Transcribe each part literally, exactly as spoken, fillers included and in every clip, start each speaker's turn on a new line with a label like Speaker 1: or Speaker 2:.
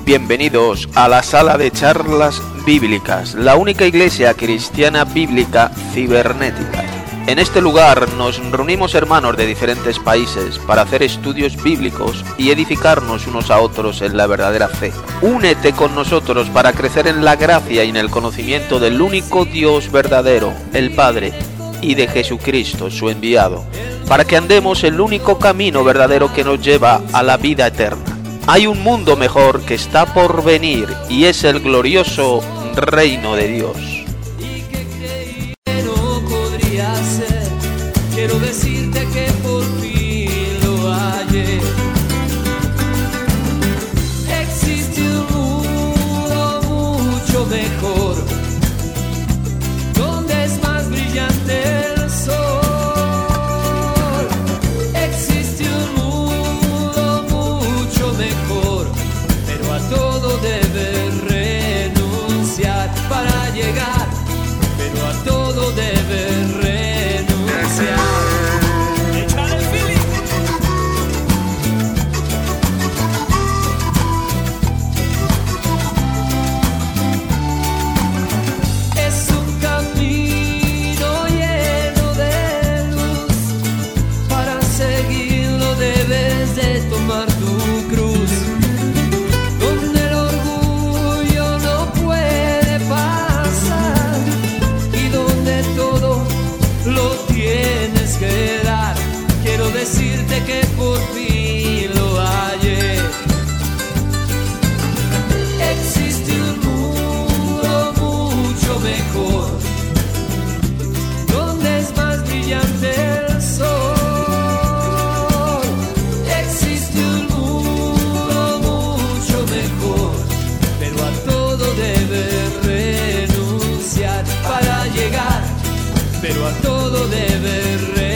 Speaker 1: Bienvenidos a la sala de charlas bíblicas, la única iglesia cristiana bíblica cibernética. En este lugar nos reunimos hermanos de diferentes países para hacer estudios bíblicos y edificarnos unos a otros en la verdadera fe. Únete con nosotros para crecer en la gracia y en el conocimiento del único Dios verdadero, el Padre, y de Jesucristo, su enviado, para que andemos el único camino verdadero que nos lleva a la vida eterna. Hay un mundo mejor que está por venir y es el glorioso reino de Dios.
Speaker 2: Quiero decirte que por fin lo hallé. Existe un mundo mucho mejor, donde es más brillante el sol. Existe un mundo mucho mejor, pero a todo debes renunciar para llegar, pero a todo debes renunciar. Decirte que por fin lo hallé. Existe un mundo mucho mejor, donde es más brillante el sol. Existe un mundo mucho mejor, pero a todo debes renunciar para llegar, pero a todo debes renunciar.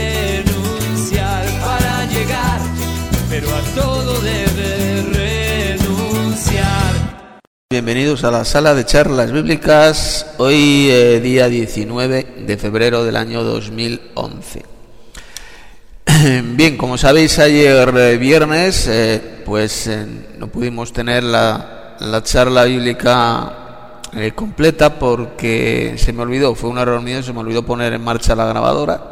Speaker 2: Pero a todo debe renunciar.
Speaker 1: Bienvenidos a la sala de charlas bíblicas, hoy eh, día diecinueve de febrero del año dos mil once. Bien, como sabéis, ayer eh, viernes eh, pues eh, no pudimos tener la, la charla bíblica eh, completa porque se me olvidó, fue una reunión, se me olvidó poner en marcha la grabadora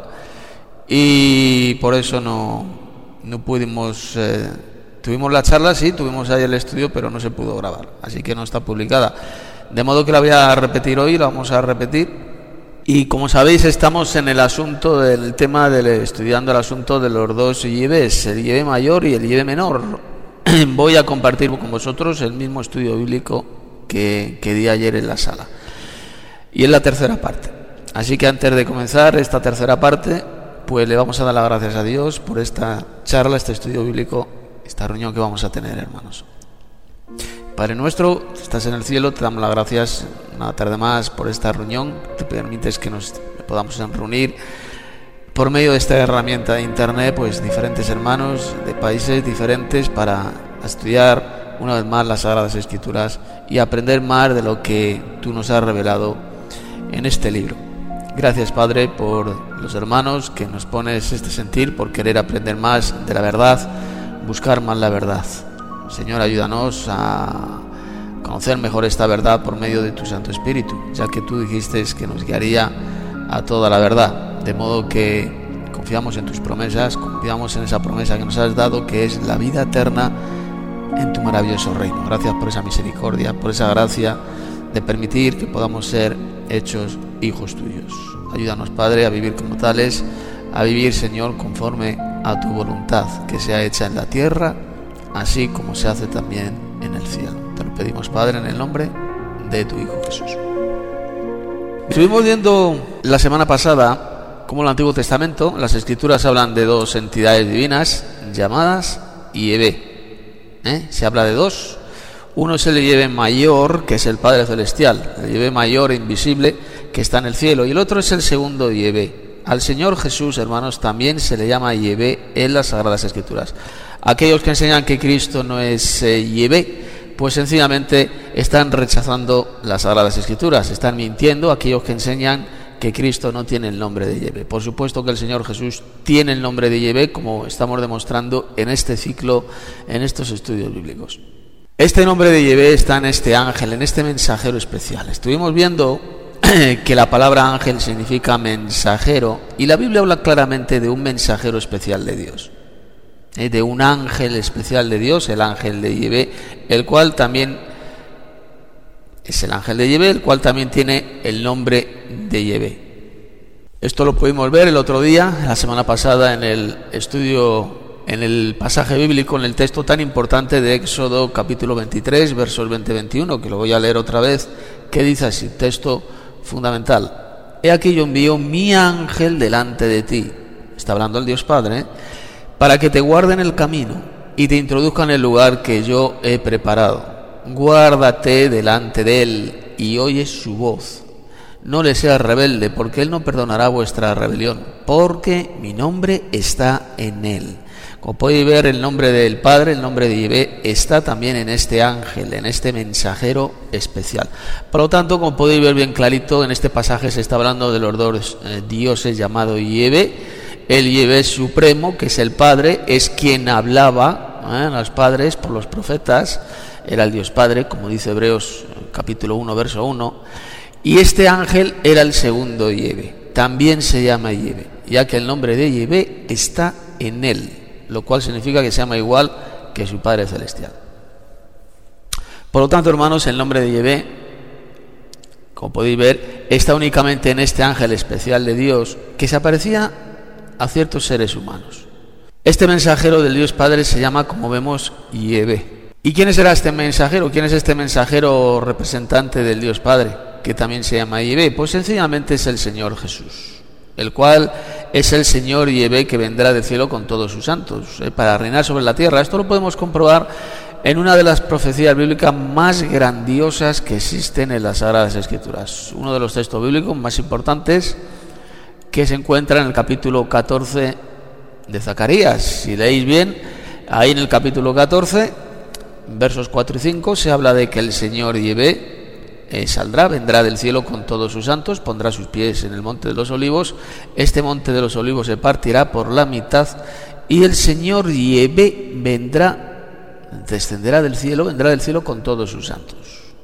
Speaker 1: y por eso no... No pudimos, eh, tuvimos la charla, sí, tuvimos ahí el estudio, pero no se pudo grabar, así que no está publicada. De modo que la voy a repetir hoy, la vamos a repetir. Y como sabéis, estamos en el asunto del tema, del, estudiando el asunto de los dos yebés, el yebé mayor y el yebé menor. Voy a compartir con vosotros el mismo estudio bíblico que, que di ayer en la sala. Y es la tercera parte. Así que antes de comenzar esta tercera parte, pues le vamos a dar las gracias a Dios por esta charla, este estudio bíblico, esta reunión que vamos a tener, hermanos. Padre nuestro, que estás en el cielo, te damos las gracias una tarde más por esta reunión. Te permites que nos podamos reunir por medio de esta herramienta de internet, pues diferentes hermanos de países diferentes para estudiar una vez más las Sagradas Escrituras y aprender más de lo que tú nos has revelado en este libro. Gracias, Padre, por los hermanos que nos pones este sentir, por querer aprender más de la verdad, buscar más la verdad. Señor, ayúdanos a conocer mejor esta verdad por medio de tu Santo Espíritu, ya que tú dijiste que nos guiaría a toda la verdad. De modo que confiamos en tus promesas, confiamos en esa promesa que nos has dado, que es la vida eterna en tu maravilloso reino. Gracias por esa misericordia, por esa gracia de permitir que podamos ser hechos hijos tuyos. Ayúdanos, Padre, a vivir como tales, a vivir, Señor, conforme a tu voluntad, que sea hecha en la tierra, así como se hace también en el cielo. Te lo pedimos, Padre, en el nombre de tu Hijo Jesús. Estuvimos viendo la semana pasada cómo en el Antiguo Testamento las Escrituras hablan de dos entidades divinas llamadas Yehvé. ¿Eh? Se habla de dos. Uno es el Yehvé mayor, que es el Padre Celestial, el Yehvé mayor e invisible que está en el cielo, y el otro es el segundo Yehvé. Al Señor Jesús, hermanos, también se le llama Yehvé en las Sagradas Escrituras. Aquellos que enseñan que Cristo no es eh, Yehvé, pues sencillamente están rechazando las Sagradas Escrituras, están mintiendo aquellos que enseñan que Cristo no tiene el nombre de Yehvé. Por supuesto que el Señor Jesús tiene el nombre de Yehvé, como estamos demostrando en este ciclo, en estos estudios bíblicos. Este nombre de Yahvé está en este ángel, en este mensajero especial. Estuvimos viendo que la palabra ángel significa mensajero, y la Biblia habla claramente de un mensajero especial de Dios, ¿eh? de un ángel especial de Dios, el ángel de Yahvé, el cual también es el ángel de Yahvé, el cual también tiene el nombre de Yahvé. Esto lo pudimos ver el otro día, la semana pasada, en el estudio, en el pasaje bíblico, en el texto tan importante de Éxodo capítulo veintitrés, versos veinte a veintiuno, que lo voy a leer otra vez, que dice así, texto fundamental: he aquí yo envío mi ángel delante de ti, está hablando el Dios Padre, ¿eh? para que te guarde en el camino y te introduzca en el lugar que yo he preparado. Guárdate delante de él y oye su voz. No le seas rebelde, porque él no perdonará vuestra rebelión, porque mi nombre está en él. Como podéis ver, el nombre del Padre, el nombre de Yahvé, está también en este ángel, en este mensajero especial. Por lo tanto, como podéis ver bien clarito, en este pasaje se está hablando de los dos eh, dioses llamados Yahvé. El Yahvé supremo, que es el Padre, es quien hablaba ¿eh? a los padres por los profetas, era el Dios Padre, como dice Hebreos capítulo uno, verso uno. Y este ángel era el segundo Yahvé, también se llama Yahvé, ya que el nombre de Yahvé está en él, lo cual significa que se llama igual que su Padre Celestial. Por lo tanto, hermanos, el nombre de Yahvé, como podéis ver, está únicamente en este ángel especial de Dios que se aparecía a ciertos seres humanos. Este mensajero del Dios Padre se llama, como vemos, Yahvé. ¿Y quién será este mensajero? ¿Quién es este mensajero representante del Dios Padre, que también se llama Yahvé? Pues sencillamente es el Señor Jesús, el cual es el Señor Yahvé que vendrá del cielo con todos sus santos, ¿eh? para reinar sobre la tierra. Esto lo podemos comprobar en una de las profecías bíblicas más grandiosas que existen en las Sagradas Escrituras. Uno de los textos bíblicos más importantes que se encuentra en el capítulo catorce de Zacarías. Si leéis bien, ahí en el capítulo catorce, versos cuatro y cinco, se habla de que el Señor Yahvé eh, saldrá, vendrá del cielo con todos sus santos, pondrá sus pies en el monte de los olivos, este monte de los olivos se partirá por la mitad y el Señor Yahvé vendrá, descenderá del cielo, vendrá del cielo con todos sus santos.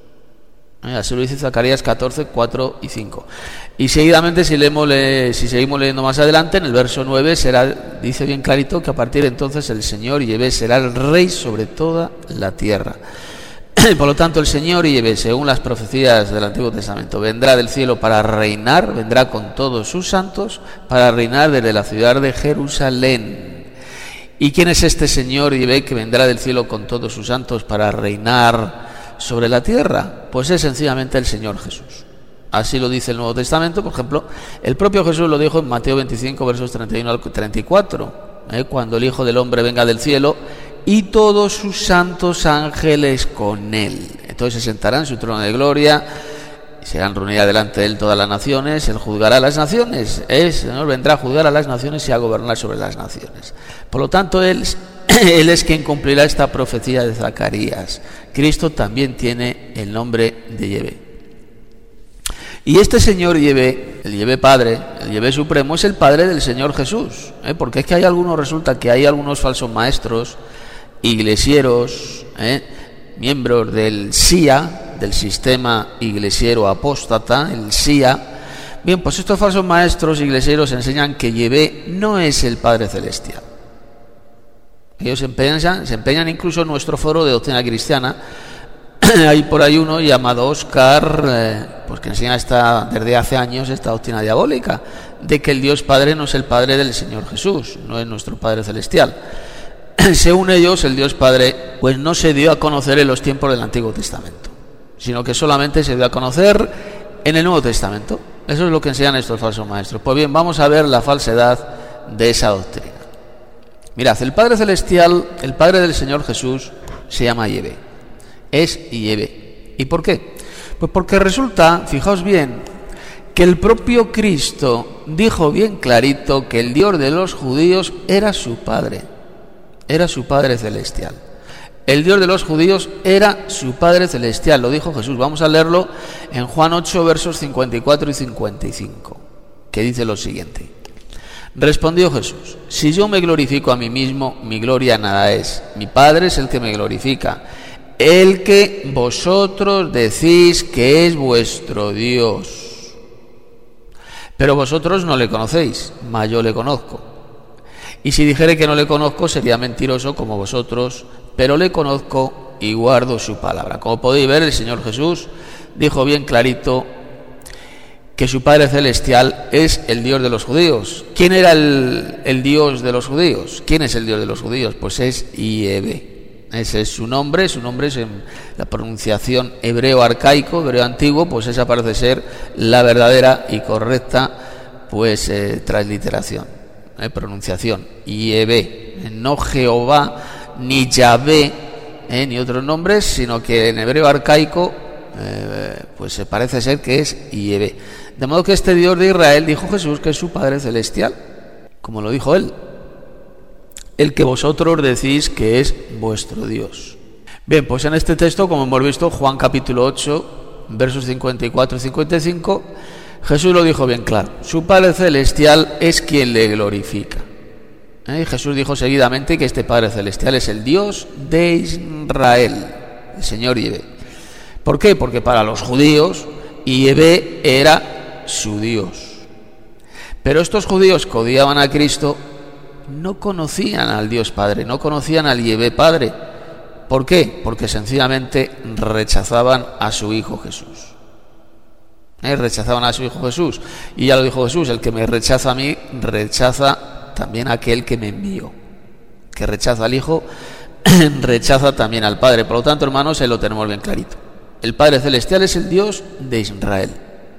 Speaker 1: Eh, así lo dice Zacarías catorce, cuatro y cinco. Y seguidamente, si, leemos, le, si seguimos leyendo más adelante, en el verso nueve será, dice bien clarito que a partir de entonces el Señor Yahvé será el rey sobre toda la tierra. Por lo tanto, el Señor Yahvé, según las profecías del Antiguo Testamento, vendrá del cielo para reinar, vendrá con todos sus santos para reinar desde la ciudad de Jerusalén. ¿Y quién es este Señor Yahvé que vendrá del cielo con todos sus santos para reinar sobre la tierra? Pues es sencillamente el Señor Jesús. Así lo dice el Nuevo Testamento. Por ejemplo, el propio Jesús lo dijo en Mateo veinticinco, versos treinta y uno al treinta y cuatro, ¿eh? cuando el Hijo del Hombre venga del cielo y todos sus santos ángeles con él. Entonces se sentará en su trono de gloria y serán reunidas delante de él todas las naciones. Él juzgará a las naciones. El Señor vendrá a juzgar a las naciones y a gobernar sobre las naciones. Por lo tanto, él, él es quien cumplirá esta profecía de Zacarías. Cristo también tiene el nombre de Yahvé. Y este Señor Yahvé, el Yahvé Padre, el Yahvé Supremo, es el Padre del Señor Jesús, ¿eh? porque es que hay algunos, resulta que hay algunos falsos maestros, iglesieros, ¿eh? miembros del S I A, del sistema iglesiero apóstata, el S I A. Bien, pues estos falsos maestros iglesieros enseñan que Yahvé no es el Padre Celestial. Ellos se empeñan, se empeñan incluso en nuestro foro de doctrina cristiana. Hay por ahí uno llamado Oscar, eh, pues que enseña esta, desde hace años esta doctrina diabólica, de que el Dios Padre no es el Padre del Señor Jesús, no es nuestro Padre Celestial. Según ellos, el Dios Padre pues no se dio a conocer en los tiempos del Antiguo Testamento, sino que solamente se dio a conocer en el Nuevo Testamento. Eso es lo que enseñan estos falsos maestros. Pues bien, vamos a ver la falsedad de esa doctrina. Mirad, el Padre Celestial, el Padre del Señor Jesús, se llama Yahvé. Es Yahvé. ¿Y por qué? Pues porque resulta, fijaos bien, que el propio Cristo dijo bien clarito que el Dios de los judíos era su Padre, era su Padre Celestial. El Dios de los judíos era su Padre Celestial, lo dijo Jesús. Vamos a leerlo en Juan ocho, versos cincuenta y cuatro y cincuenta y cinco, que dice lo siguiente. Respondió Jesús: si yo me glorifico a mí mismo, mi gloria nada es. Mi Padre es el que me glorifica, el que vosotros decís que es vuestro Dios. Pero vosotros no le conocéis, mas yo le conozco. Y si dijere que no le conozco, sería mentiroso como vosotros, pero le conozco y guardo su palabra. Como podéis ver, el Señor Jesús dijo bien clarito que su Padre Celestial es el Dios de los judíos. ¿Quién era el, el Dios de los judíos? ¿Quién es el Dios de los judíos? Pues es Yahvé. Ese es su nombre, su nombre es en la pronunciación hebreo arcaico, hebreo antiguo, pues esa parece ser la verdadera y correcta pues eh, transliteración, eh, pronunciación. Yahvé, no Jehová, ni Yahvé, eh, ni otros nombres, sino que en hebreo arcaico eh, pues se parece ser que es Yahvé. De modo que este Dios de Israel, dijo Jesús, que es su Padre Celestial, como lo dijo él, el que vosotros decís que es vuestro Dios. Bien, pues en este texto, como hemos visto, Juan capítulo ocho, versos cincuenta y cuatro y cincuenta y cinco, Jesús lo dijo bien claro, su Padre Celestial es quien le glorifica. ¿Eh? Jesús dijo seguidamente que este Padre Celestial es el Dios de Israel, el Señor Yahvé. ¿Por qué? Porque para los judíos Yahvé era su Dios. Pero estos judíos que odiaban a Cristo no conocían al Dios Padre, no conocían al Yahvé Padre. ¿Por qué? Porque sencillamente rechazaban a su Hijo Jesús. ¿Eh? Rechazaban a su Hijo Jesús. Y ya lo dijo Jesús, el que me rechaza a mí, rechaza también a aquel que me envió. Que rechaza al Hijo, rechaza también al Padre. Por lo tanto, hermanos, ahí lo tenemos bien clarito. El Padre Celestial es el Dios de Israel,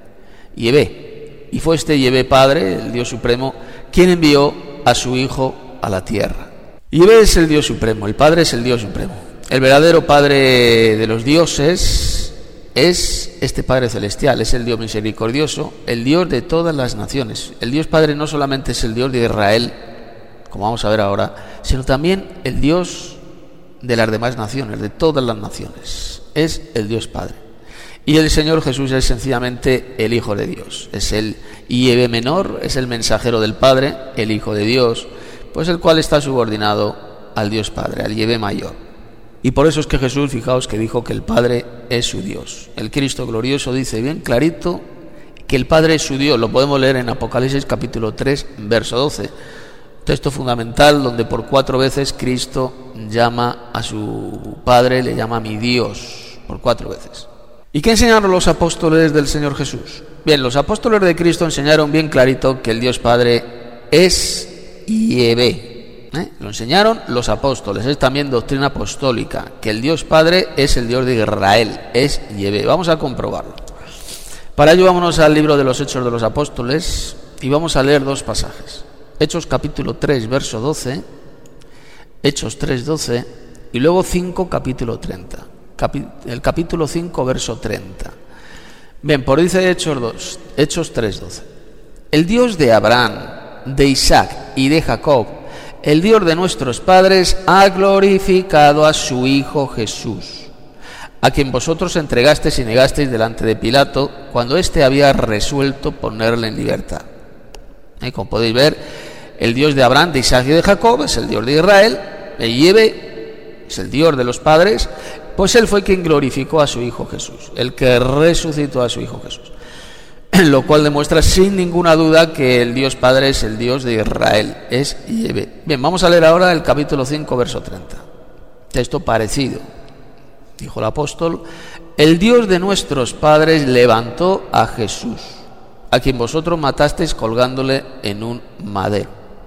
Speaker 1: Yahvé. Y fue este Yahvé Padre, el Dios Supremo, quien envió a su Hijo a la tierra. Yahvé es el Dios Supremo, el Padre es el Dios Supremo. El verdadero Padre de los dioses es este Padre Celestial, es el Dios misericordioso, el Dios de todas las naciones. El Dios Padre no solamente es el Dios de Israel, como vamos a ver ahora, sino también el Dios de las demás naciones, de todas las naciones. Es el Dios Padre. Y el Señor Jesús es sencillamente el Hijo de Dios. Es el Yahvé menor, es el mensajero del Padre, el Hijo de Dios, pues el cual está subordinado al Dios Padre, al Yahvé mayor. Y por eso es que Jesús, fijaos que dijo que el Padre es su Dios. El Cristo glorioso dice bien clarito que el Padre es su Dios. Lo podemos leer en Apocalipsis capítulo tres, verso doce. Texto fundamental donde por cuatro veces Cristo llama a su Padre, le llama mi Dios, por cuatro veces. ¿Y qué enseñaron los apóstoles del Señor Jesús? Bien, los apóstoles de Cristo enseñaron bien clarito que el Dios Padre es Yahvé. ¿Eh? Lo enseñaron los apóstoles, es también doctrina apostólica, que el Dios Padre es el Dios de Israel, es Yahvé. Vamos a comprobarlo. Para ello vámonos al libro de los Hechos de los Apóstoles y vamos a leer dos pasajes. Hechos capítulo tres, verso doce, Hechos tres, doce y luego cinco, capítulo treinta. Capi- el capítulo cinco, verso treinta. Bien, por dice Hechos, dos, Hechos tres, doce. El Dios de Abraham, de Isaac y de Jacob, el Dios de nuestros padres, ha glorificado a su Hijo Jesús, a quien vosotros entregasteis y negasteis delante de Pilato, cuando éste había resuelto ponerle en libertad. Y como podéis ver, el Dios de Abraham, de Isaac y de Jacob es el Dios de Israel, el Yahvé es el Dios de los padres, pues él fue quien glorificó a su Hijo Jesús, el que resucitó a su Hijo Jesús. Lo cual demuestra sin ninguna duda que el Dios Padre es el Dios de Israel, es Yahvé. Bien, vamos a leer ahora el capítulo cinco, verso treinta. Texto parecido. Dijo el apóstol: el Dios de nuestros padres levantó a Jesús, a quien vosotros matasteis colgándole en un madero.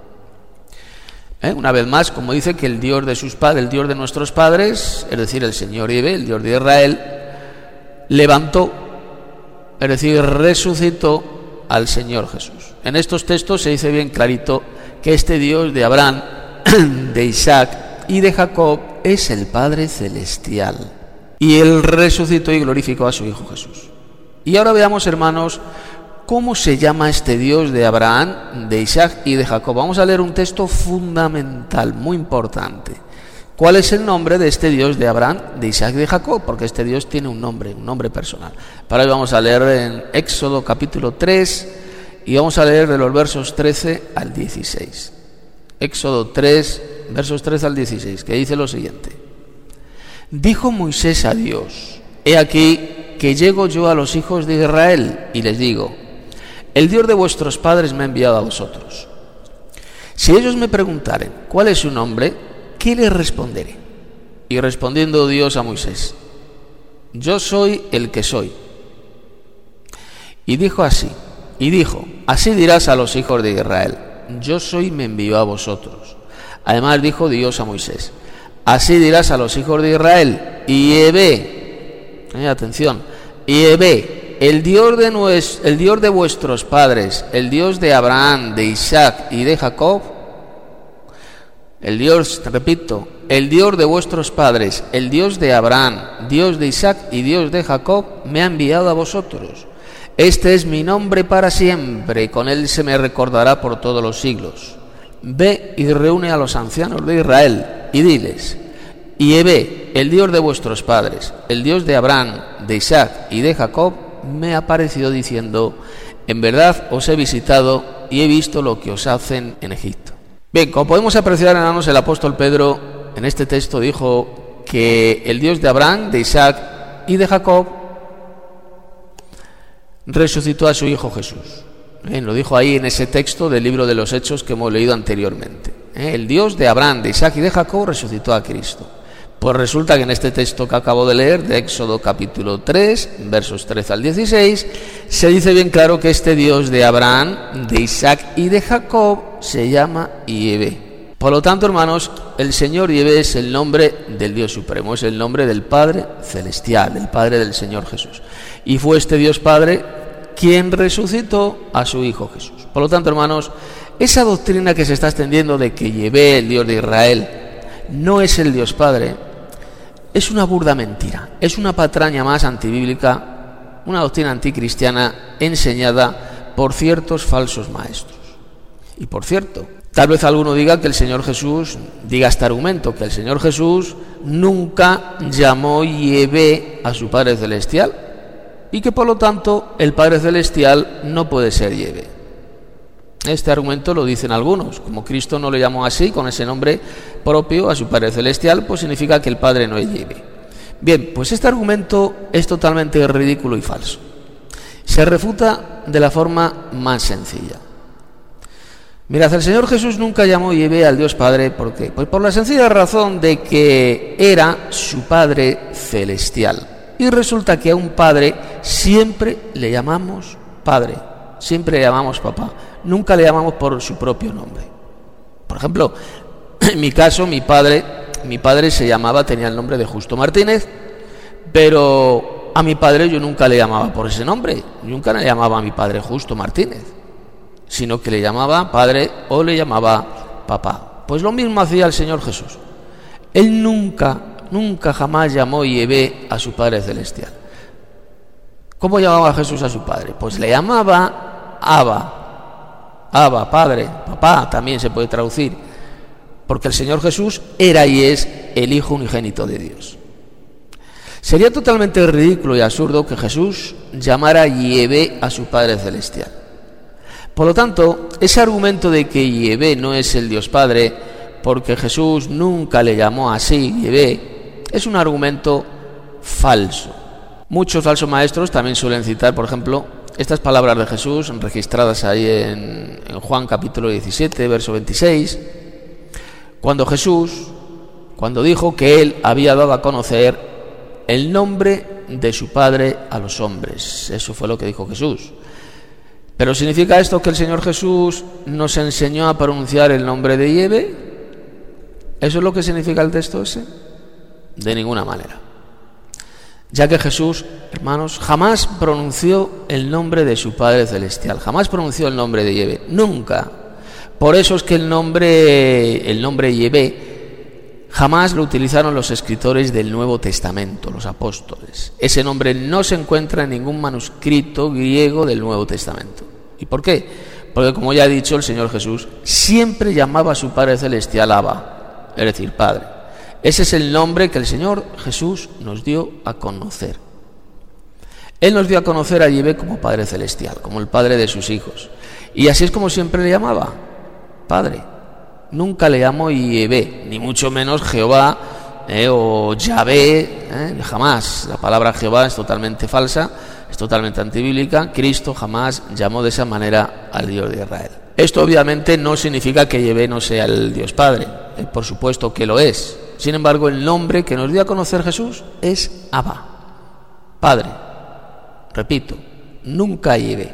Speaker 1: ¿Eh? Una vez más, como dice que el Dios de sus padres, el Dios de nuestros padres, es decir, el Señor Yahvé, el Dios de Israel, levantó, es decir, resucitó al Señor Jesús. En estos textos se dice bien clarito que este Dios de Abraham, de Isaac y de Jacob es el Padre Celestial. Y él resucitó y glorificó a su Hijo Jesús. Y ahora veamos, hermanos, ¿cómo se llama este Dios de Abraham, de Isaac y de Jacob? Vamos a leer un texto fundamental, muy importante. ¿Cuál es el nombre de este Dios de Abraham, de Isaac y de Jacob? Porque este Dios tiene un nombre, un nombre personal. Para ello vamos a leer en Éxodo capítulo tres y vamos a leer de los versos trece al dieciséis. Éxodo tres, versos trece al dieciséis, que dice lo siguiente: Dijo Moisés a Dios: He aquí que llego yo a los hijos de Israel y les digo: el Dios de vuestros padres me ha enviado a vosotros. Si ellos me preguntaren cuál es su nombre, ¿qué les responderé? Y respondiendo Dios a Moisés: yo soy el que soy. Y dijo así, y dijo, así dirás a los hijos de Israel: yo soy, me envió a vosotros. Además dijo Dios a Moisés: así dirás a los hijos de Israel: Yahvé, eh, atención, Yahvé, el Dios de nues, el Dios de vuestros padres, el Dios de Abraham, de Isaac y de Jacob, el Dios, repito, el Dios de vuestros padres, el Dios de Abraham, Dios de Isaac y Dios de Jacob, me ha enviado a vosotros. Este es mi nombre para siempre, y con él se me recordará por todos los siglos. Ve y reúne a los ancianos de Israel y diles: Yahvé, el Dios de vuestros padres, el Dios de Abraham, de Isaac y de Jacob, me ha aparecido diciendo: en verdad os he visitado y he visto lo que os hacen en Egipto. Bien, como podemos apreciar, hermanos, el apóstol Pedro en este texto dijo que el Dios de Abraham, de Isaac y de Jacob resucitó a su Hijo Jesús. ¿Eh? Lo dijo ahí en ese texto del libro de los Hechos que hemos leído anteriormente. ¿Eh? El Dios de Abraham, de Isaac y de Jacob resucitó a Cristo. Pues resulta que en este texto que acabo de leer, de Éxodo capítulo tres, versos trece al dieciséis, se dice bien claro que este Dios de Abraham, de Isaac y de Jacob se llama Yahvé. Por lo tanto, hermanos, el Señor Yahvé es el nombre del Dios Supremo, es el nombre del Padre Celestial, el Padre del Señor Jesús. Y fue este Dios Padre quien resucitó a su Hijo Jesús. Por lo tanto, hermanos, esa doctrina que se está extendiendo de que Yahvé, el Dios de Israel, no es el Dios Padre, es una burda mentira, es una patraña más antibíblica, una doctrina anticristiana enseñada por ciertos falsos maestros. Y por cierto, tal vez alguno diga que el Señor Jesús, diga este argumento, que el Señor Jesús nunca llamó Yahvé a su Padre Celestial y que por lo tanto el Padre Celestial no puede ser Yahvé. Este argumento lo dicen algunos. Como Cristo no le llamó así, con ese nombre propio, a su Padre Celestial, pues significa que el Padre no es Yahvé. Bien, pues este argumento es totalmente ridículo y falso. Se refuta de la forma más sencilla. Mirad, el Señor Jesús nunca llamó Yahvé al Dios Padre. ¿Por qué? Pues por la sencilla razón de que era su Padre Celestial. Y resulta que a un Padre siempre le llamamos Padre, siempre le llamamos Papá. Nunca le llamamos por su propio nombre. Por ejemplo, en mi caso, mi padre, mi padre se llamaba, tenía el nombre de Justo Martínez, pero a mi padre yo nunca le llamaba por ese nombre, nunca le llamaba a mi padre Justo Martínez, sino que le llamaba padre o le llamaba papá. Pues lo mismo hacía el Señor Jesús. Él nunca, nunca jamás llamó Yahvé a su Padre Celestial. ¿Cómo llamaba Jesús a su padre? Pues le llamaba Abba. Abba, Padre, Papá, también se puede traducir, porque el Señor Jesús era y es el Hijo unigénito de Dios. Sería totalmente ridículo y absurdo que Jesús llamara Yahvé a su Padre Celestial. Por lo tanto, ese argumento de que Yahvé no es el Dios Padre, porque Jesús nunca le llamó así, Yahvé, es un argumento falso. Muchos falsos maestros también suelen citar, por ejemplo, estas palabras de Jesús registradas ahí en, en Juan capítulo diecisiete, verso veintiséis, cuando Jesús, cuando dijo que Él había dado a conocer el nombre de su Padre a los hombres. Eso fue lo que dijo Jesús. ¿Pero significa esto que el Señor Jesús nos enseñó a pronunciar el nombre de Yahvé? ¿Eso es lo que significa el texto ese? De ninguna manera. Ya que Jesús, hermanos, jamás pronunció el nombre de su Padre Celestial, jamás pronunció el nombre de Yahvé, nunca. Por eso es que el nombre, el nombre Yahvé jamás lo utilizaron los escritores del Nuevo Testamento, los apóstoles. Ese nombre no se encuentra en ningún manuscrito griego del Nuevo Testamento. ¿Y por qué? Porque, como ya he dicho, el Señor Jesús siempre llamaba a su Padre Celestial Abba, es decir, Padre. Ese es el nombre que el Señor Jesús nos dio a conocer. Él nos dio a conocer a Yahvé como Padre Celestial, como el Padre de sus hijos. Y así es como siempre le llamaba, Padre. Nunca le llamó Yahvé, ni mucho menos Jehová, eh, o Yahvé, eh, jamás. La palabra Jehová es totalmente falsa, es totalmente antibíblica. Cristo jamás llamó de esa manera al Dios de Israel. Esto obviamente no significa que Yahvé no sea el Dios Padre, eh, por supuesto que lo es. Sin embargo, el nombre que nos dio a conocer Jesús es Abba, Padre. Repito, nunca Yahvé.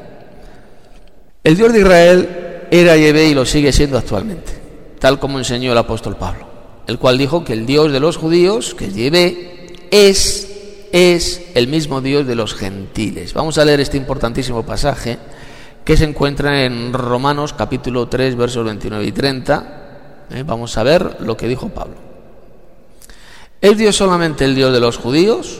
Speaker 1: El Dios de Israel era Yahvé y lo sigue siendo actualmente, tal como enseñó el apóstol Pablo, el cual dijo que el Dios de los judíos, que es Yahvé, es, es el mismo Dios de los gentiles. Vamos a leer este importantísimo pasaje que se encuentra en Romanos capítulo tres, versos veintinueve y treinta. Eh, vamos a ver lo que dijo Pablo. ¿Es Dios solamente el Dios de los judíos?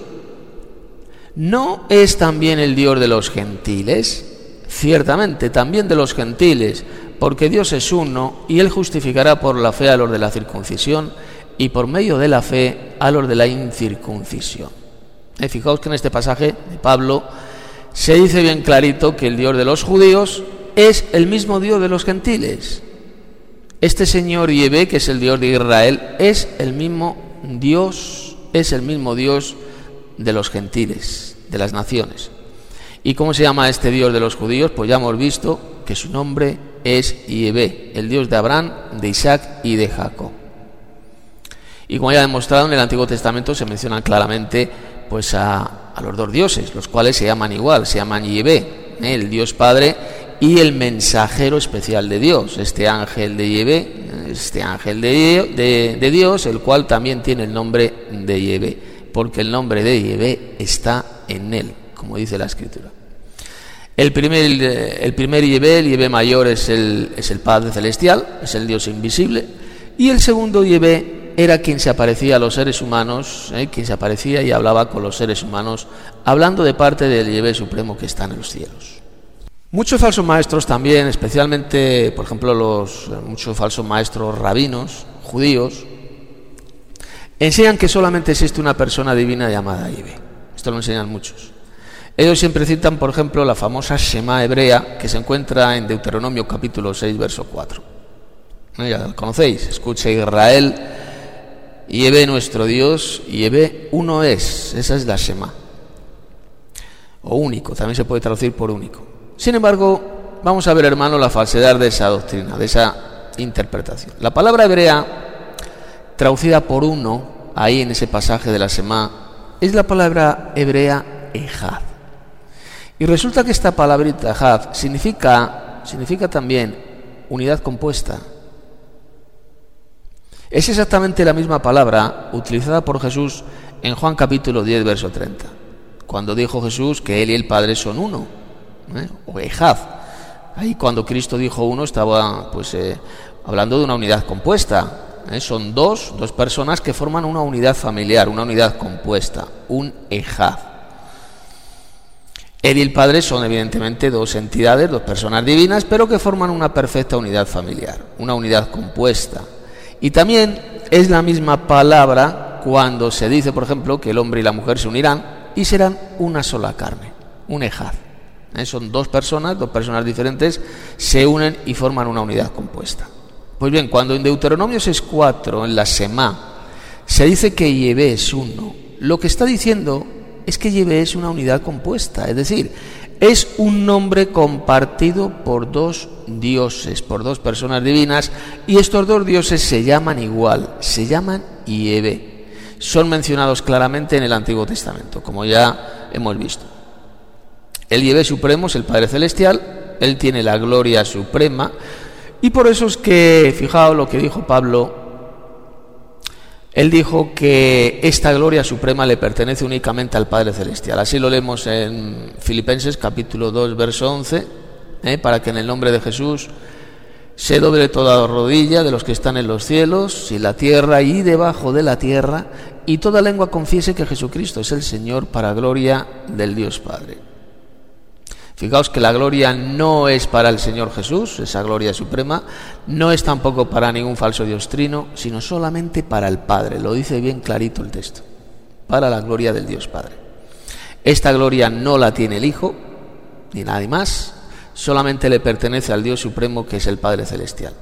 Speaker 1: ¿No es también el Dios de los gentiles? Ciertamente, también de los gentiles, porque Dios es uno, y Él justificará por la fe a los de la circuncisión, y por medio de la fe a los de la incircuncisión. Eh, fijaos que en este pasaje de Pablo se dice bien clarito que el Dios de los judíos es el mismo Dios de los gentiles. Este Señor Yahvé, que es el Dios de Israel, es el mismo Dios, es el mismo Dios de los gentiles, de las naciones. ¿Y cómo se llama este Dios de los judíos? Pues ya hemos visto que su nombre es Yahvé, el Dios de Abraham, de Isaac y de Jacob. Y como ya he demostrado, en el Antiguo Testamento se mencionan claramente pues a, a los dos dioses, los cuales se llaman igual, se llaman Yahvé, ¿eh? El Dios Padre y el mensajero especial de Dios, este ángel de Yahvé, este ángel de, de, de Dios, el cual también tiene el nombre de Yahvé, porque el nombre de Yahvé está en él, como dice la Escritura. El primer, el primer Yahvé, el Yahvé mayor, es el, es el Padre Celestial, es el Dios invisible, y el segundo Yahvé era quien se aparecía a los seres humanos, eh, quien se aparecía y hablaba con los seres humanos, hablando de parte del Yahvé Supremo que está en los cielos. Muchos falsos maestros también, especialmente, por ejemplo, los muchos falsos maestros rabinos, judíos, enseñan que solamente existe una persona divina llamada Yahvé. Esto lo enseñan muchos. Ellos siempre citan, por ejemplo, la famosa Shema hebrea, que se encuentra en Deuteronomio capítulo seis, verso cuatro. Ya lo conocéis: escucha Israel, Yahvé nuestro Dios, Yahvé uno es. Esa es la Shema. O único, también se puede traducir por único. Sin embargo, vamos a ver, hermano, la falsedad de esa doctrina, de esa interpretación. La palabra hebrea, traducida por uno, ahí en ese pasaje de la Shema, es la palabra hebrea ejad. Y resulta que esta palabrita ejad significa, significa también unidad compuesta. Es exactamente la misma palabra utilizada por Jesús en Juan capítulo diez, verso treinta, cuando dijo Jesús que Él y el Padre son uno, ¿eh? o ejad. Ahí cuando Cristo dijo uno estaba pues eh, hablando de una unidad compuesta. ¿eh? Son dos, dos personas que forman una unidad familiar, una unidad compuesta, un ejad. Él y el Padre son evidentemente dos entidades, dos personas divinas, pero que forman una perfecta unidad familiar, una unidad compuesta. Y también es la misma palabra cuando se dice, por ejemplo, que el hombre y la mujer se unirán y serán una sola carne, un ejad. ¿Eh? Son dos personas, dos personas diferentes, se unen y forman una unidad compuesta. Pues bien, cuando en Deuteronomio seis cuatro, en la Shema, se dice que Yahvé es uno, lo que está diciendo es que Yahvé es una unidad compuesta, es decir, es un nombre compartido por dos dioses, por dos personas divinas, y estos dos dioses se llaman igual, se llaman Yahvé. Son mencionados claramente en el Antiguo Testamento, como ya hemos visto. El Yahvé Supremo es el Padre Celestial, Él tiene la gloria suprema, y por eso es que, fijaos lo que dijo Pablo. Él dijo que esta gloria suprema le pertenece únicamente al Padre Celestial. Así lo leemos en Filipenses capítulo dos, verso once, ¿eh? para que en el nombre de Jesús se doble toda rodilla de los que están en los cielos y la tierra y debajo de la tierra, y toda lengua confiese que Jesucristo es el Señor, para gloria del Dios Padre. Fijaos que la gloria no es para el Señor Jesús, esa gloria suprema, no es tampoco para ningún falso Dios trino, sino solamente para el Padre. Lo dice bien clarito el texto, para la gloria del Dios Padre. Esta gloria no la tiene el Hijo, ni nadie más, solamente le pertenece al Dios Supremo, que es el Padre Celestial.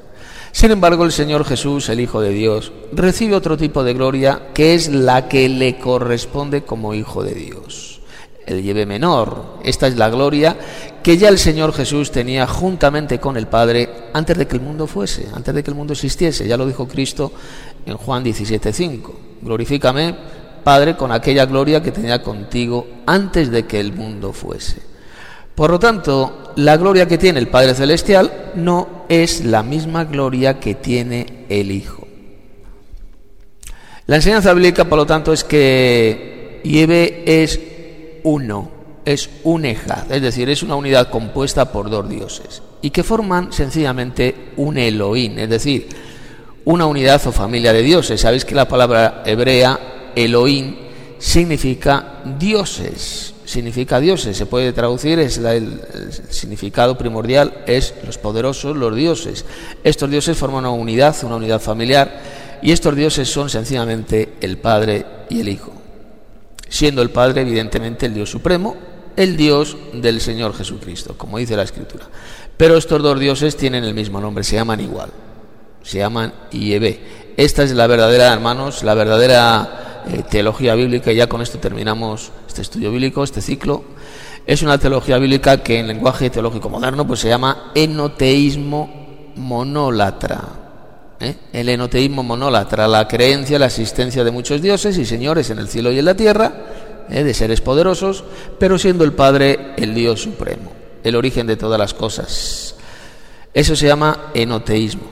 Speaker 1: Sin embargo, el Señor Jesús, el Hijo de Dios, recibe otro tipo de gloria que es la que le corresponde como Hijo de Dios. El Yahvé menor. Esta es la gloria que ya el Señor Jesús tenía juntamente con el Padre antes de que el mundo fuese, antes de que el mundo existiese. Ya lo dijo Cristo en Juan diecisiete cinco. Glorifícame, Padre, con aquella gloria que tenía contigo antes de que el mundo fuese. Por lo tanto, la gloria que tiene el Padre Celestial no es la misma gloria que tiene el Hijo. La enseñanza bíblica, por lo tanto, es que Yahvé es uno, es un ejad, es decir, es una unidad compuesta por dos dioses y que forman sencillamente un Elohim, es decir, una unidad o familia de dioses. Sabéis que la palabra hebrea Elohim significa dioses, significa dioses, se puede traducir, es la, el, el significado primordial es los poderosos, los dioses. Estos dioses forman una unidad, una unidad familiar, y estos dioses son sencillamente el Padre y el Hijo, siendo el Padre evidentemente el Dios supremo, el Dios del Señor Jesucristo, como dice la Escritura. Pero estos dos dioses tienen el mismo nombre, se llaman igual, se llaman Yahvé. Esta es la verdadera, hermanos, la verdadera Eh, teología bíblica, y ya con esto terminamos este estudio bíblico, este ciclo. Es una teología bíblica que en lenguaje teológico moderno pues se llama enoteísmo monólatra. ¿Eh? El enoteísmo monólatra, la creencia, la existencia de muchos dioses y señores en el cielo y en la tierra, ¿eh? de seres poderosos, pero siendo el Padre el Dios supremo, el origen de todas las cosas. Eso se llama enoteísmo.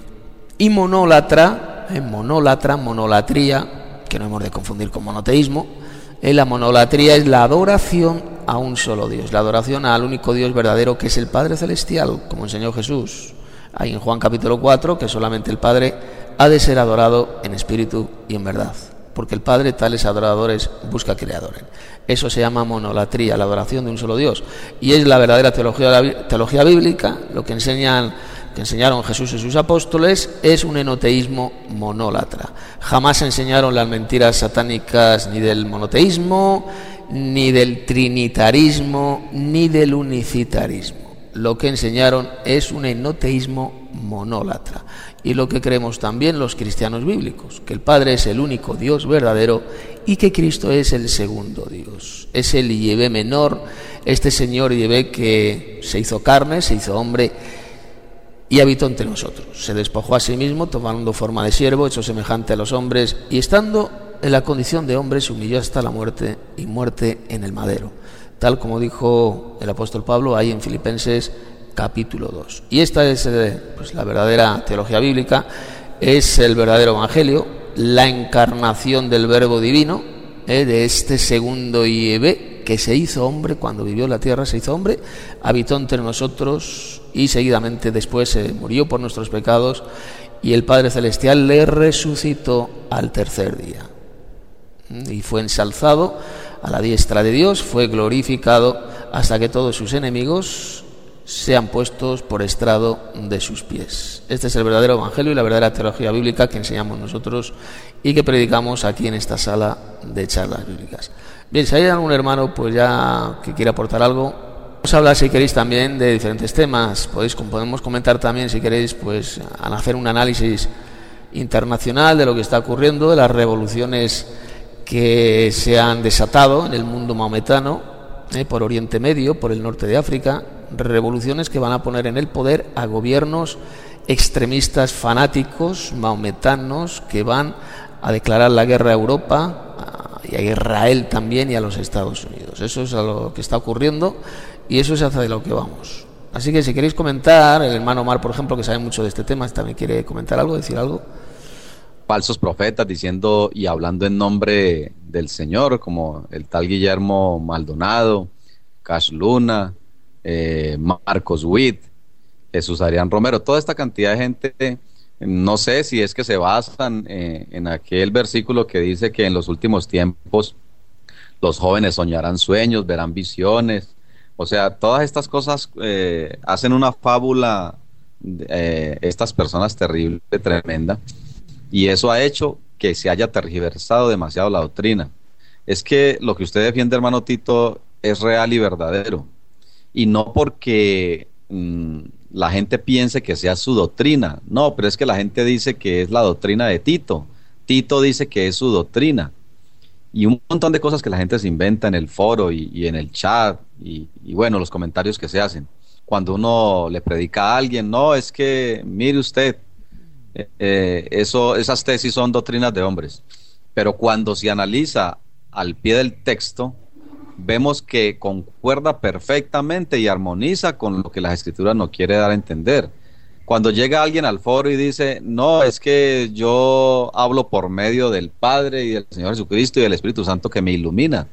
Speaker 1: Y monólatra, ¿eh? monólatra, monolatría, que no hemos de confundir con monoteísmo. Eh, la monolatría es la adoración a un solo Dios, la adoración al único Dios verdadero, que es el Padre Celestial, como enseñó Jesús ahí en Juan capítulo cuatro, que solamente el Padre ha de ser adorado en espíritu y en verdad, porque el Padre tales adoradores busca que le adoren. Eso se llama monolatría, la adoración de un solo Dios, y es la verdadera teología, teología bíblica. Lo que enseñan que enseñaron Jesús y sus apóstoles es un enoteísmo monólatra. Jamás enseñaron las mentiras satánicas ni del monoteísmo, ni del trinitarismo, ni del unicitarismo. Lo que enseñaron es un enoteísmo monólatra. Y lo que creemos también los cristianos bíblicos, que el Padre es el único Dios verdadero y que Cristo es el segundo Dios. Es el Yahvé menor, este Señor Yahvé que se hizo carne, se hizo hombre y habitó entre nosotros. Se despojó a sí mismo, tomando forma de siervo, hecho semejante a los hombres, y estando en la condición de hombre, se humilló hasta la muerte, y muerte en el madero, tal como dijo el apóstol Pablo ahí en Filipenses capítulo dos. Y esta es eh, pues, la verdadera teología bíblica, es el verdadero evangelio, la encarnación del verbo divino, eh, de este segundo Yahvé, que se hizo hombre cuando vivió en la tierra, se hizo hombre, habitó entre nosotros y seguidamente después eh, murió por nuestros pecados, y el Padre Celestial le resucitó al tercer día y fue ensalzado a la diestra de Dios, fue glorificado hasta que todos sus enemigos sean puestos por estrado de sus pies. Este es el verdadero evangelio y la verdadera teología bíblica que enseñamos nosotros y que predicamos aquí en esta sala de charlas bíblicas. Bien, si hay algún hermano pues ya que quiera aportar algo, vamos a hablar, si queréis, también de diferentes temas. Podéis, podemos comentar también, si queréis, pues al hacer un análisis internacional de lo que está ocurriendo, de las revoluciones que se han desatado en el mundo maometano, eh, por Oriente Medio, por el norte de África, revoluciones que van a poner en el poder a gobiernos extremistas fanáticos maometanos que van a declarar la guerra a Europa y a Israel también y a los Estados Unidos. Eso es a lo que está ocurriendo y eso es hacia lo que vamos. Así que si queréis comentar, el hermano Omar, por ejemplo, que sabe mucho de este tema, también quiere comentar algo, decir algo.
Speaker 3: Falsos profetas diciendo y hablando en nombre del Señor, como el tal Guillermo Maldonado, Cash Luna, eh, Marcos Witt, Jesús Adrián Romero, toda esta cantidad de gente. No sé si es que se basan eh, en aquel versículo que dice que en los últimos tiempos los jóvenes soñarán sueños, verán visiones. O sea, todas estas cosas eh, hacen una fábula, eh, estas personas terrible, tremenda, y eso ha hecho que se haya tergiversado demasiado la doctrina. Es que lo que usted defiende, hermano Tito, es real y verdadero, y no porque... Mmm, la gente piense que sea su doctrina. No, pero es que la gente dice que es la doctrina de Tito. Tito dice que es su doctrina. Y un montón de cosas que la gente se inventa en el foro y, y en el chat y, y bueno, los comentarios que se hacen. Cuando uno le predica a alguien, no, es que, mire usted, eh, eh, eso, esas tesis son doctrinas de hombres. Pero cuando se analiza al pie del texto, vemos que concuerda perfectamente y armoniza con lo que las escrituras nos quiere dar a entender. Cuando llega alguien al foro y dice, no, es que yo hablo por medio del Padre y del Señor Jesucristo y del Espíritu Santo que me ilumina.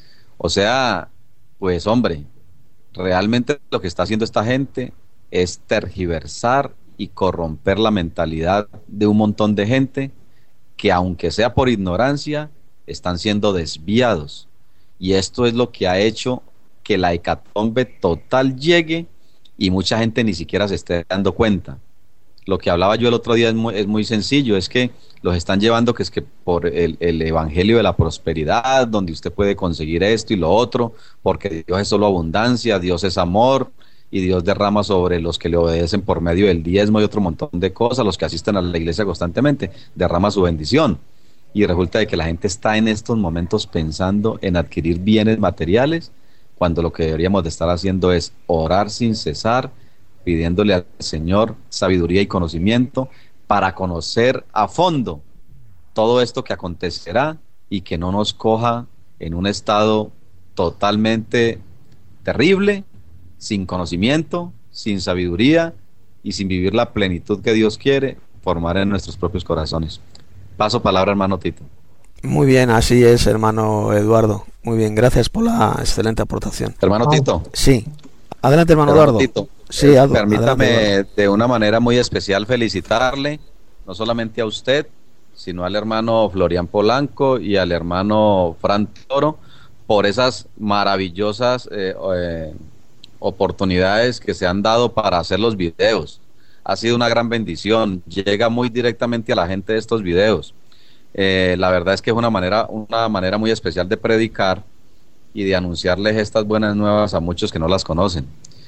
Speaker 3: O sea, pues hombre, realmente lo que está haciendo esta gente es tergiversar y corromper la mentalidad de un montón de gente que, aunque sea por ignorancia, están siendo desviados. Y esto es lo que ha hecho que la hecatombe total llegue y mucha gente ni siquiera se esté dando cuenta. Lo que hablaba yo el otro día es muy, es muy sencillo, es que los están llevando que es que por el, el evangelio de la prosperidad, donde usted puede conseguir esto y lo otro, porque Dios es solo abundancia, Dios es amor, y Dios derrama sobre los que le obedecen por medio del diezmo y otro montón de cosas, los que asisten a la iglesia constantemente, derrama su bendición. Y resulta de que la gente está en estos momentos pensando en adquirir bienes materiales, cuando lo que deberíamos de estar haciendo es orar sin cesar, pidiéndole al Señor sabiduría y conocimiento para conocer a fondo todo esto que acontecerá y que no nos coja en un estado totalmente terrible, sin conocimiento, sin sabiduría y sin vivir la plenitud que Dios quiere formar en nuestros propios corazones. Paso palabra, hermano Tito.
Speaker 1: Muy bien, así es, hermano Eduardo. Muy bien, gracias por la excelente aportación.
Speaker 3: Hermano
Speaker 1: oh,
Speaker 3: Tito.
Speaker 1: Sí. Adelante, hermano, hermano Eduardo.
Speaker 3: Tito.
Speaker 1: Sí,
Speaker 3: eh,
Speaker 1: Aldo,
Speaker 3: permítame
Speaker 1: adelante,
Speaker 3: de una manera muy especial felicitarle, no solamente a usted, sino al hermano Florian Polanco y al hermano Fran Toro, por esas maravillosas eh, eh, oportunidades que se han dado para hacer los videos. Ha sido una gran bendición, llega muy directamente a la gente de estos videos. Eh, la verdad es que es una manera, una manera muy especial de predicar y de anunciarles estas buenas nuevas a muchos que no las conocen.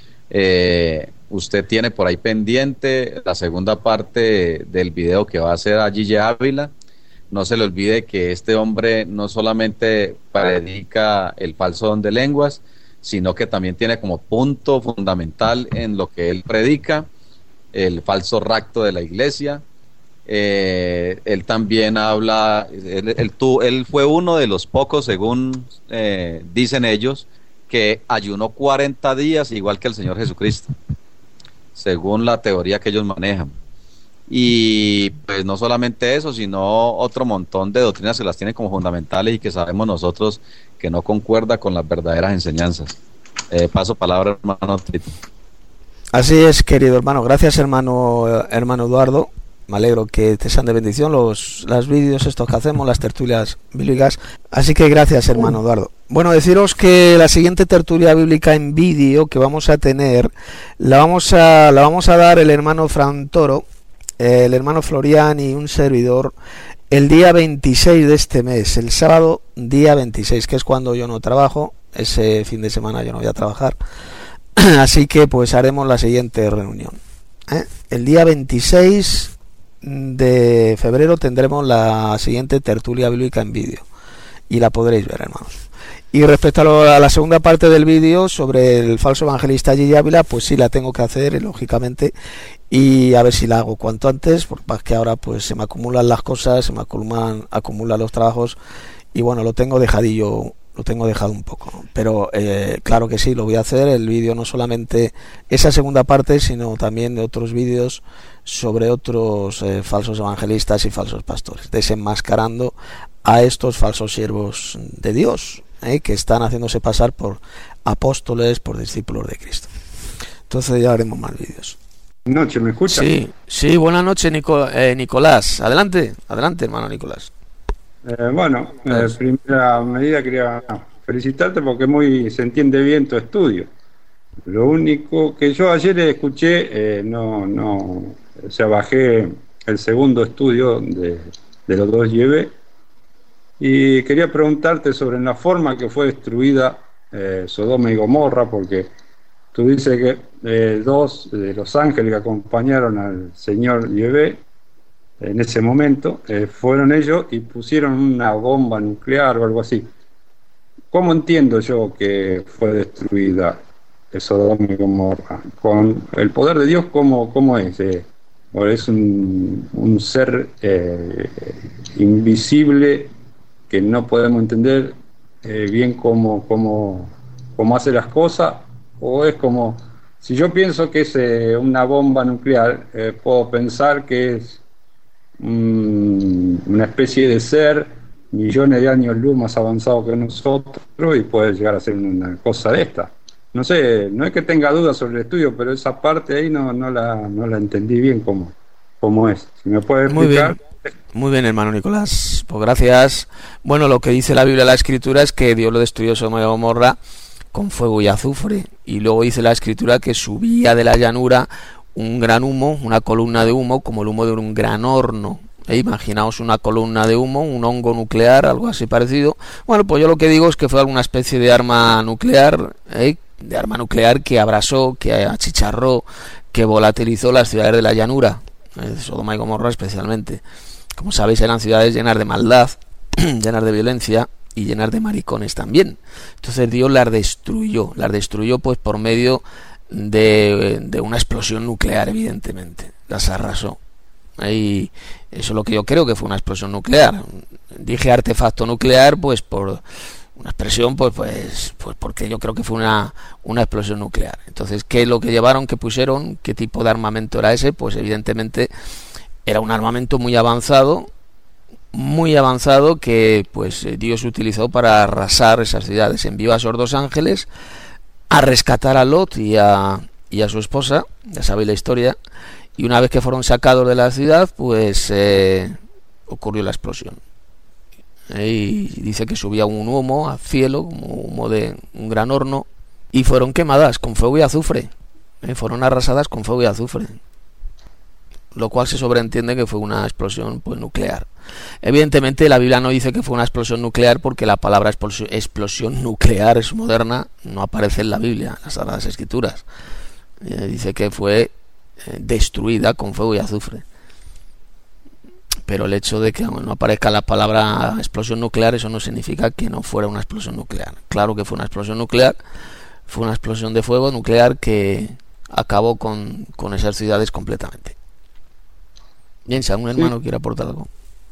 Speaker 3: Eh, usted tiene por ahí pendiente la segunda parte del video que va a hacer a Gille Ávila. No se le olvide que este hombre no solamente predica el falso don de lenguas, sino que también tiene como punto fundamental en lo que él predica el falso rapto de la iglesia. Eh, él también habla, él, él, tu, él fue uno de los pocos, según eh, dicen ellos, que ayunó cuarenta días igual que el Señor Jesucristo, según la teoría que ellos manejan. Y pues no solamente eso, sino otro montón de doctrinas que las tiene como fundamentales y que sabemos nosotros que no concuerda con las verdaderas enseñanzas. Eh, paso palabra, hermano Tito.
Speaker 1: Así es, querido hermano. Gracias, hermano, hermano Eduardo. Me alegro que te sean de bendición los, los vídeos estos que hacemos, las tertulias bíblicas. Así que gracias, hermano Eduardo. Bueno, deciros que la siguiente tertulia bíblica en vídeo que vamos a tener, la vamos a, la vamos a dar el hermano Fran Toro, el hermano Florian y un servidor, el día veintiséis de este mes, el sábado día veintiséis, que es cuando yo no trabajo. Ese fin de semana yo no voy a trabajar. Así que pues haremos la siguiente reunión. ¿eh? El día veintiséis de febrero tendremos la siguiente tertulia bíblica en vídeo y la podréis ver, hermanos. Y respecto a, lo, a la segunda parte del vídeo sobre el falso evangelista Gille Ávila, pues sí la tengo que hacer, lógicamente, y a ver si la hago cuanto antes, porque es que ahora pues se me acumulan las cosas, se me acumulan, acumulan los trabajos y bueno, lo tengo dejadillo, lo tengo dejado un poco, ¿no? Pero eh, claro que sí, lo voy a hacer, el vídeo no solamente esa segunda parte, sino también de otros vídeos sobre otros eh, falsos evangelistas y falsos pastores, desenmascarando a estos falsos siervos de Dios, ¿eh? que están haciéndose pasar por apóstoles, por discípulos de Cristo. Entonces ya haremos más vídeos.
Speaker 4: Buenas noches, ¿me escuchas?
Speaker 1: Sí, sí, buenas noches, Nico, eh, Nicolás. Adelante, adelante, hermano Nicolás.
Speaker 4: Eh, bueno, en eh, primera medida quería felicitarte porque muy se entiende bien tu estudio. Lo único que yo ayer escuché, eh, no, no, o sea, bajé el segundo estudio de, de los dos llevé y quería preguntarte sobre la forma que fue destruida eh, Sodoma y Gomorra, porque tú dices que eh, dos de los ángeles que acompañaron al señor Yahvé en ese momento eh, fueron ellos y pusieron una bomba nuclear o algo así. ¿Cómo entiendo yo que fue destruida Sodoma y Gomorra? Con el poder de Dios, ¿cómo, cómo es? Eh, ¿O es un, un ser eh, invisible que no podemos entender eh, bien cómo, cómo, cómo hace las cosas? ¿O es como, si yo pienso que es eh, una bomba nuclear, eh, puedo pensar que es um, una especie de ser millones de años luz más avanzado que nosotros y puede llegar a ser una cosa de esta? No sé, no es que tenga dudas sobre el estudio, pero esa parte ahí no, no, la, no la entendí bien cómo, cómo es. Si me puede explicar.
Speaker 1: Muy bien, muy bien, hermano Nicolás. Pues gracias. Bueno, lo que dice la Biblia, la Escritura, es que Dios lo destruyó Sodoma y Gomorra con fuego y azufre. Y luego dice la Escritura que subía de la llanura un gran humo, una columna de humo, como el humo de un gran horno. E imaginaos una columna de humo, un hongo nuclear, algo así parecido. Bueno, pues yo lo que digo es que fue alguna especie de arma nuclear, ¿eh? de arma nuclear que abrasó, que achicharró, que volatilizó las ciudades de la llanura, eh, Sodoma y Gomorra especialmente. Como sabéis, eran ciudades llenas de maldad, llenas de violencia y llenas de maricones también. Entonces Dios las destruyó, las destruyó pues por medio de, de una explosión nuclear, evidentemente, las arrasó. Y eso es lo que yo creo que fue una explosión nuclear. Dije artefacto nuclear pues por una expresión pues pues pues porque yo creo que fue una una explosión nuclear. Entonces, ¿qué es lo que llevaron, qué pusieron, qué tipo de armamento era ese? Pues evidentemente era un armamento muy avanzado, muy avanzado que pues Dios utilizó para arrasar esas ciudades. Envió a esos dos ángeles a rescatar a Lot y a y a su esposa, ya sabéis la historia. Y una vez que fueron sacados de la ciudad, pues eh, ocurrió la explosión. Y dice que subía un humo al cielo, como humo de un gran horno, y fueron quemadas con fuego y azufre. ¿eh? Fueron arrasadas con fuego y azufre. Lo cual se sobreentiende que fue una explosión pues nuclear. Evidentemente la Biblia no dice que fue una explosión nuclear porque la palabra explosión, explosión nuclear es moderna, no aparece en la Biblia, en las Sagradas Escrituras. Eh, dice que fue destruida con fuego y azufre, pero el hecho de que no aparezca la palabra explosión nuclear, eso no significa que no fuera una explosión nuclear. Claro que fue una explosión nuclear, fue una explosión de fuego nuclear que acabó con, con esas ciudades completamente. Bien, si algún hermano sí quiere aportar algo.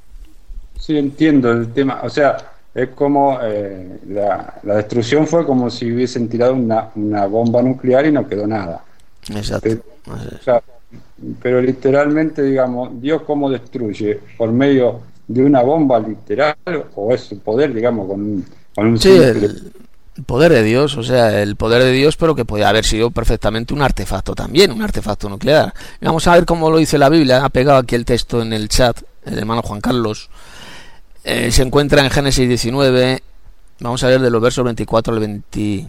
Speaker 4: Sí, entiendo el tema, o sea, es como eh, la, la destrucción fue como si hubiesen tirado una, una bomba nuclear y no quedó nada.
Speaker 1: Exacto.
Speaker 4: Pero, o sea, pero literalmente, digamos, Dios cómo destruye, por medio de una bomba literal, o es su poder, digamos, con un, con un
Speaker 1: sí, simple... el, el poder de Dios, o sea, el poder de Dios, pero que podía haber sido perfectamente un artefacto también, un artefacto nuclear. Vamos a ver cómo lo dice la Biblia. Ha pegado aquí el texto en el chat el hermano Juan Carlos. Eh, se encuentra en Génesis diecinueve. Vamos a ver de los versos veinticuatro al veinte.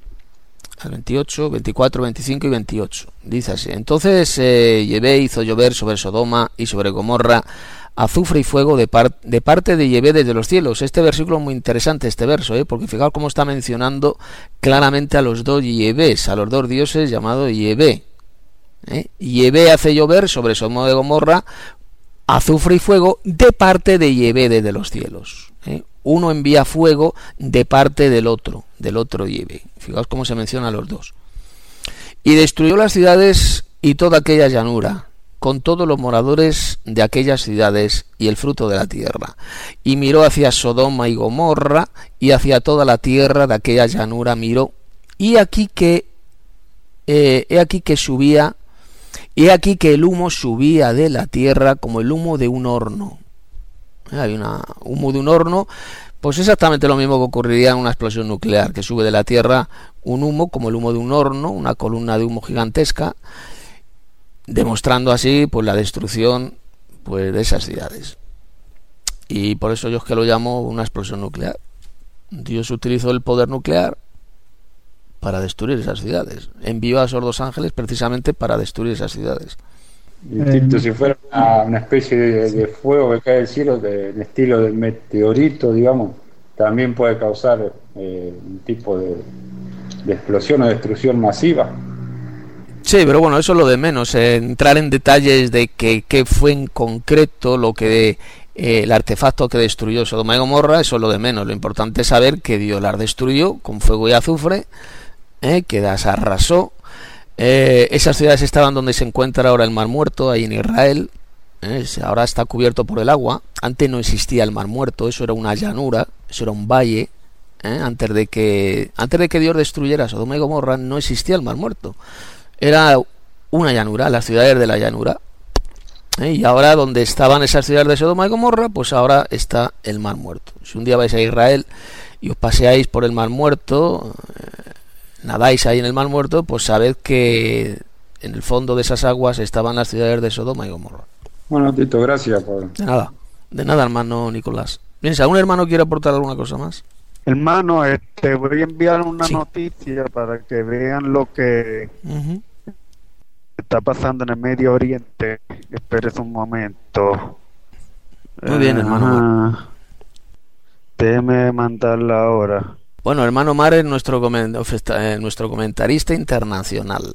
Speaker 1: Al veintiocho, veinticuatro, veinticinco y veintiocho. Dice así: entonces eh, Yahvé hizo llover sobre Sodoma y sobre Gomorra azufre y fuego de, par de parte de Yahvé desde los cielos. Este versículo es muy interesante, este verso, ¿eh? porque fijaos cómo está mencionando claramente a los dos Yahvés, a los dos dioses llamados Yahvé. ¿eh? Yahvé hace llover sobre Sodoma y Gomorra azufre y fuego de parte de Yahvé desde los cielos. ¿eh? Uno envía fuego de parte del otro, del otro Yahvé. Fijaos cómo se menciona a los dos. Y destruyó las ciudades y toda aquella llanura, con todos los moradores de aquellas ciudades y el fruto de la tierra. Y miró hacia Sodoma y Gomorra, y hacia toda la tierra de aquella llanura miró. Y aquí que, eh, he aquí que subía, y aquí que el humo subía de la tierra como el humo de un horno. Hay un humo de un horno, pues exactamente lo mismo que ocurriría en una explosión nuclear, que sube de la tierra un humo como el humo de un horno, una columna de humo gigantesca, demostrando así pues la destrucción pues de esas ciudades. Y por eso yo es que lo llamo una explosión nuclear. Dios utilizó el poder nuclear para destruir esas ciudades. Envió a esos dos ángeles precisamente para destruir esas ciudades.
Speaker 4: Distinto, si fuera una, una especie de, de fuego que cae del cielo, de, de estilo del meteorito, digamos, también puede causar eh, un tipo de, de explosión o destrucción masiva.
Speaker 1: Sí, pero bueno, eso es lo de menos. Eh, entrar en detalles de que, qué fue en concreto lo que eh, el artefacto que destruyó Sodoma y Gomorra, eso es lo de menos. Lo importante es saber que Dios las destruyó con fuego y azufre, eh, que las arrasó. Eh, esas ciudades estaban donde se encuentra ahora el Mar Muerto, ahí en Israel. Eh, ahora está cubierto por el agua. Antes no existía el Mar Muerto, eso era una llanura, eso era un valle. Eh, antes de que antes de que Dios destruyera Sodoma y Gomorra no existía el Mar Muerto. Era una llanura, las ciudades de la llanura. ¿Eh? Y ahora donde estaban esas ciudades de Sodoma y Gomorra, pues ahora está el Mar Muerto. Si un día vais a Israel y os paseáis por el Mar Muerto, eh, nadáis ahí en el Mar Muerto, pues sabed que en el fondo de esas aguas estaban las ciudades de Sodoma y Gomorra.
Speaker 4: Bueno, Tito, gracias por...
Speaker 1: De nada, de nada, hermano Nicolás. Bien, si algún hermano quiere aportar alguna cosa más.
Speaker 5: Hermano, este, voy a enviar una
Speaker 1: Sí.
Speaker 5: noticia para que vean lo que
Speaker 1: Uh-huh.
Speaker 5: está pasando en el Medio Oriente. Espérese un momento.
Speaker 1: Muy bien, hermano.
Speaker 5: Ajá. Déjeme mandarla ahora.
Speaker 1: Bueno, hermano Mar es nuestro, comen- ofesta- eh, nuestro comentarista internacional.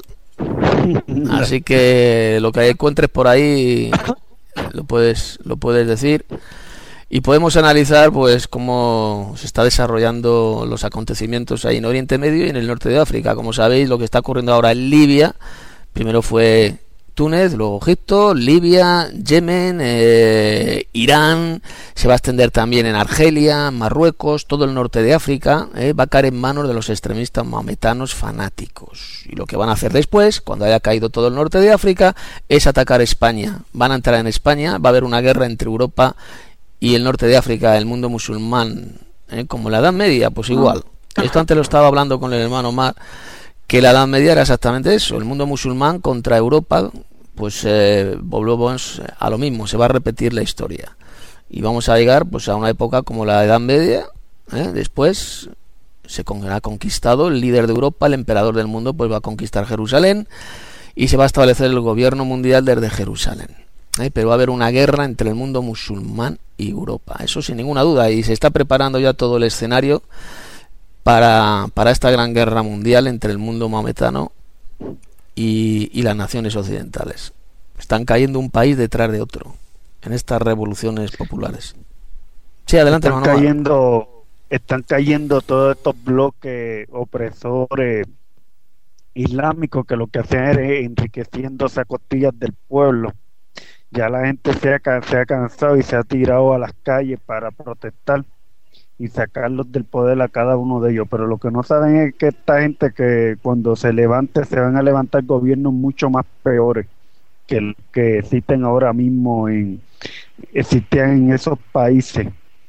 Speaker 1: Así que lo que encuentres por ahí lo puedes lo puedes decir y podemos analizar pues cómo se está desarrollando los acontecimientos ahí en Oriente Medio y en el norte de África. Como sabéis, lo que está ocurriendo ahora en Libia, primero fue Túnez, luego Egipto, Libia, Yemen, eh, Irán, se va a extender también en Argelia, Marruecos, todo el norte de África, eh, va a caer en manos de los extremistas maometanos fanáticos. Y lo que van a hacer después, cuando haya caído todo el norte de África, es atacar España. Van a entrar en España, va a haber una guerra entre Europa y el norte de África, el mundo musulmán, eh, como la Edad Media, pues igual. Esto antes lo estaba hablando con el hermano Mar, que la Edad Media era exactamente eso, el mundo musulmán contra Europa, pues eh, volvemos a lo mismo, se va a repetir la historia y vamos a llegar pues a una época como la Edad Media, ¿eh? Después se con- ha conquistado el líder de Europa, el emperador del mundo, pues va a conquistar Jerusalén y se va a establecer el gobierno mundial desde Jerusalén, ¿eh? Pero va a haber una guerra entre el mundo musulmán y Europa, eso sin ninguna duda, y se está preparando ya todo el escenario para, para esta gran guerra mundial entre el mundo maometano y, y las naciones occidentales. Están cayendo un país detrás de otro en estas revoluciones populares. Sí, adelante,
Speaker 5: Están
Speaker 1: hermano Mar.
Speaker 5: cayendo, están cayendo todos estos bloques opresores islámicos que lo que hacen es enriqueciéndose a costillas del pueblo. Ya la gente se ha, ca- se ha cansado y se ha tirado a las calles para protestar y sacarlos del poder a cada uno de ellos, pero lo que no saben es que esta gente, que cuando se levante se van a levantar gobiernos mucho más peores que el que existen ahora mismo en existían en esos países.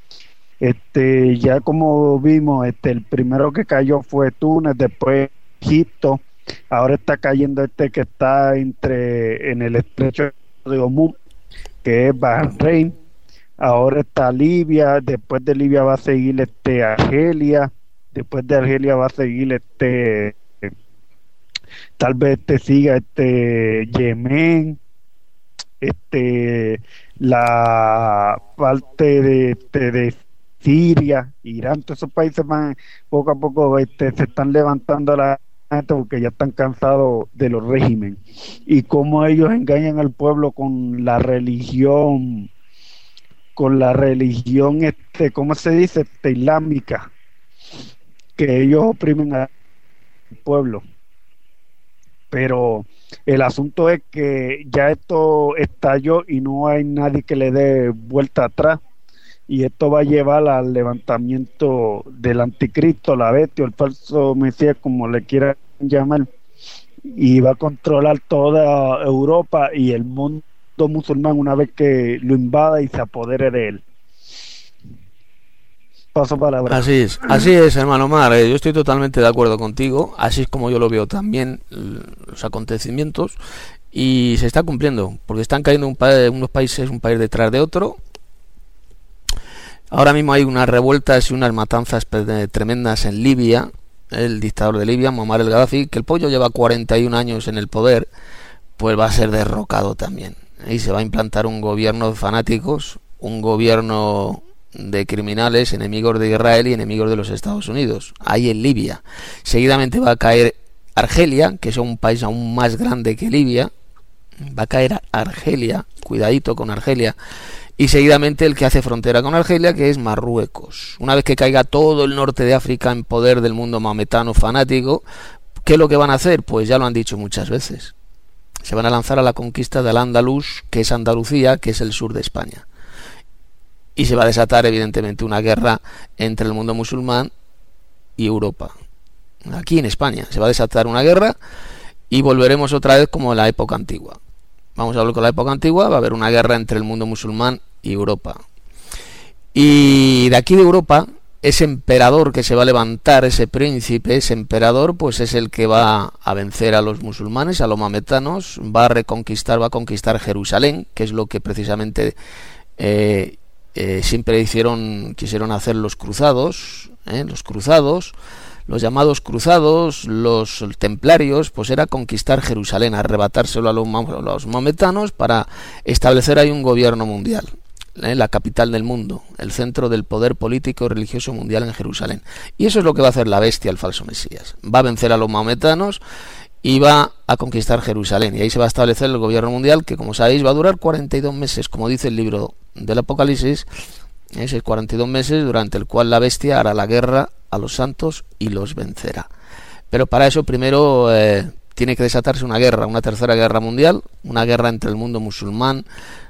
Speaker 5: Este, ya como vimos, este, el primero que cayó fue Túnez, después Egipto, ahora está cayendo este que está entre en el estrecho de Omán, que es Bahrein. Ahora está Libia, después de Libia va a seguir este Argelia, después de Argelia va a seguir este, tal vez este siga este Yemen, este la parte de, este, de Siria, Irán, todos esos países van poco a poco este, se están levantando a la gente porque ya están cansados de los regímenes y cómo ellos engañan al pueblo con la religión con la religión, este, ¿cómo se dice? Este, islámica, que ellos oprimen al pueblo. Pero el asunto es que ya esto estalló y no hay nadie que le dé vuelta atrás, y esto va a llevar al levantamiento del anticristo, la bestia, el falso mesías, como le quieran llamar, y va a controlar toda Europa y el mundo musulmán una vez que lo invada y se apodere de él. Paso palabra.
Speaker 1: Así es, así es, hermano Mar. eh, Yo estoy totalmente de acuerdo contigo. Así es como yo lo veo también, l- los acontecimientos, y se está cumpliendo, porque están cayendo un pa- unos países, un país detrás de otro. Ahora mismo hay unas revueltas y unas matanzas pe- tremendas en Libia. El dictador de Libia, Muammar el Gaddafi, que el pollo lleva cuarenta y un años en el poder, pues va a ser derrocado también. Y se va a implantar un gobierno de fanáticos, un gobierno de criminales, enemigos de Israel y enemigos de los Estados Unidos, ahí en Libia. Seguidamente va a caer Argelia, que es un país aún más grande que Libia, va a caer Argelia, cuidadito con Argelia, y seguidamente el que hace frontera con Argelia, que es Marruecos. Una vez que caiga todo el norte de África en poder del mundo maometano fanático, ¿qué es lo que van a hacer? Pues ya lo han dicho muchas veces. Se van a lanzar a la conquista del Andalus, que es Andalucía, que es el sur de España. Y se va a desatar, evidentemente, una guerra entre el mundo musulmán y Europa. Aquí en España se va a desatar una guerra y volveremos otra vez como en la época antigua. Vamos a hablar con la época antigua, va a haber una guerra entre el mundo musulmán y Europa. Y de aquí de Europa, ese emperador que se va a levantar, ese príncipe, ese emperador, pues es el que va a vencer a los musulmanes, a los maometanos, va a reconquistar, va a conquistar Jerusalén, que es lo que precisamente eh, eh, siempre hicieron, quisieron hacer los cruzados, eh, los cruzados, los llamados cruzados, los templarios, pues era conquistar Jerusalén, arrebatárselo a los, a los maometanos para establecer ahí un gobierno mundial. La capital del mundo, el centro del poder político y religioso mundial en Jerusalén. Y eso es lo que va a hacer la bestia, el falso Mesías. Va a vencer a los maometanos y va a conquistar Jerusalén. Y ahí se va a establecer el gobierno mundial, que como sabéis va a durar cuarenta y dos meses, como dice el libro del Apocalipsis. Es cuarenta y dos meses durante el cual la bestia hará la guerra a los santos y los vencerá. Pero para eso primero eh, tiene que desatarse una guerra, una tercera guerra mundial, una guerra entre el mundo musulmán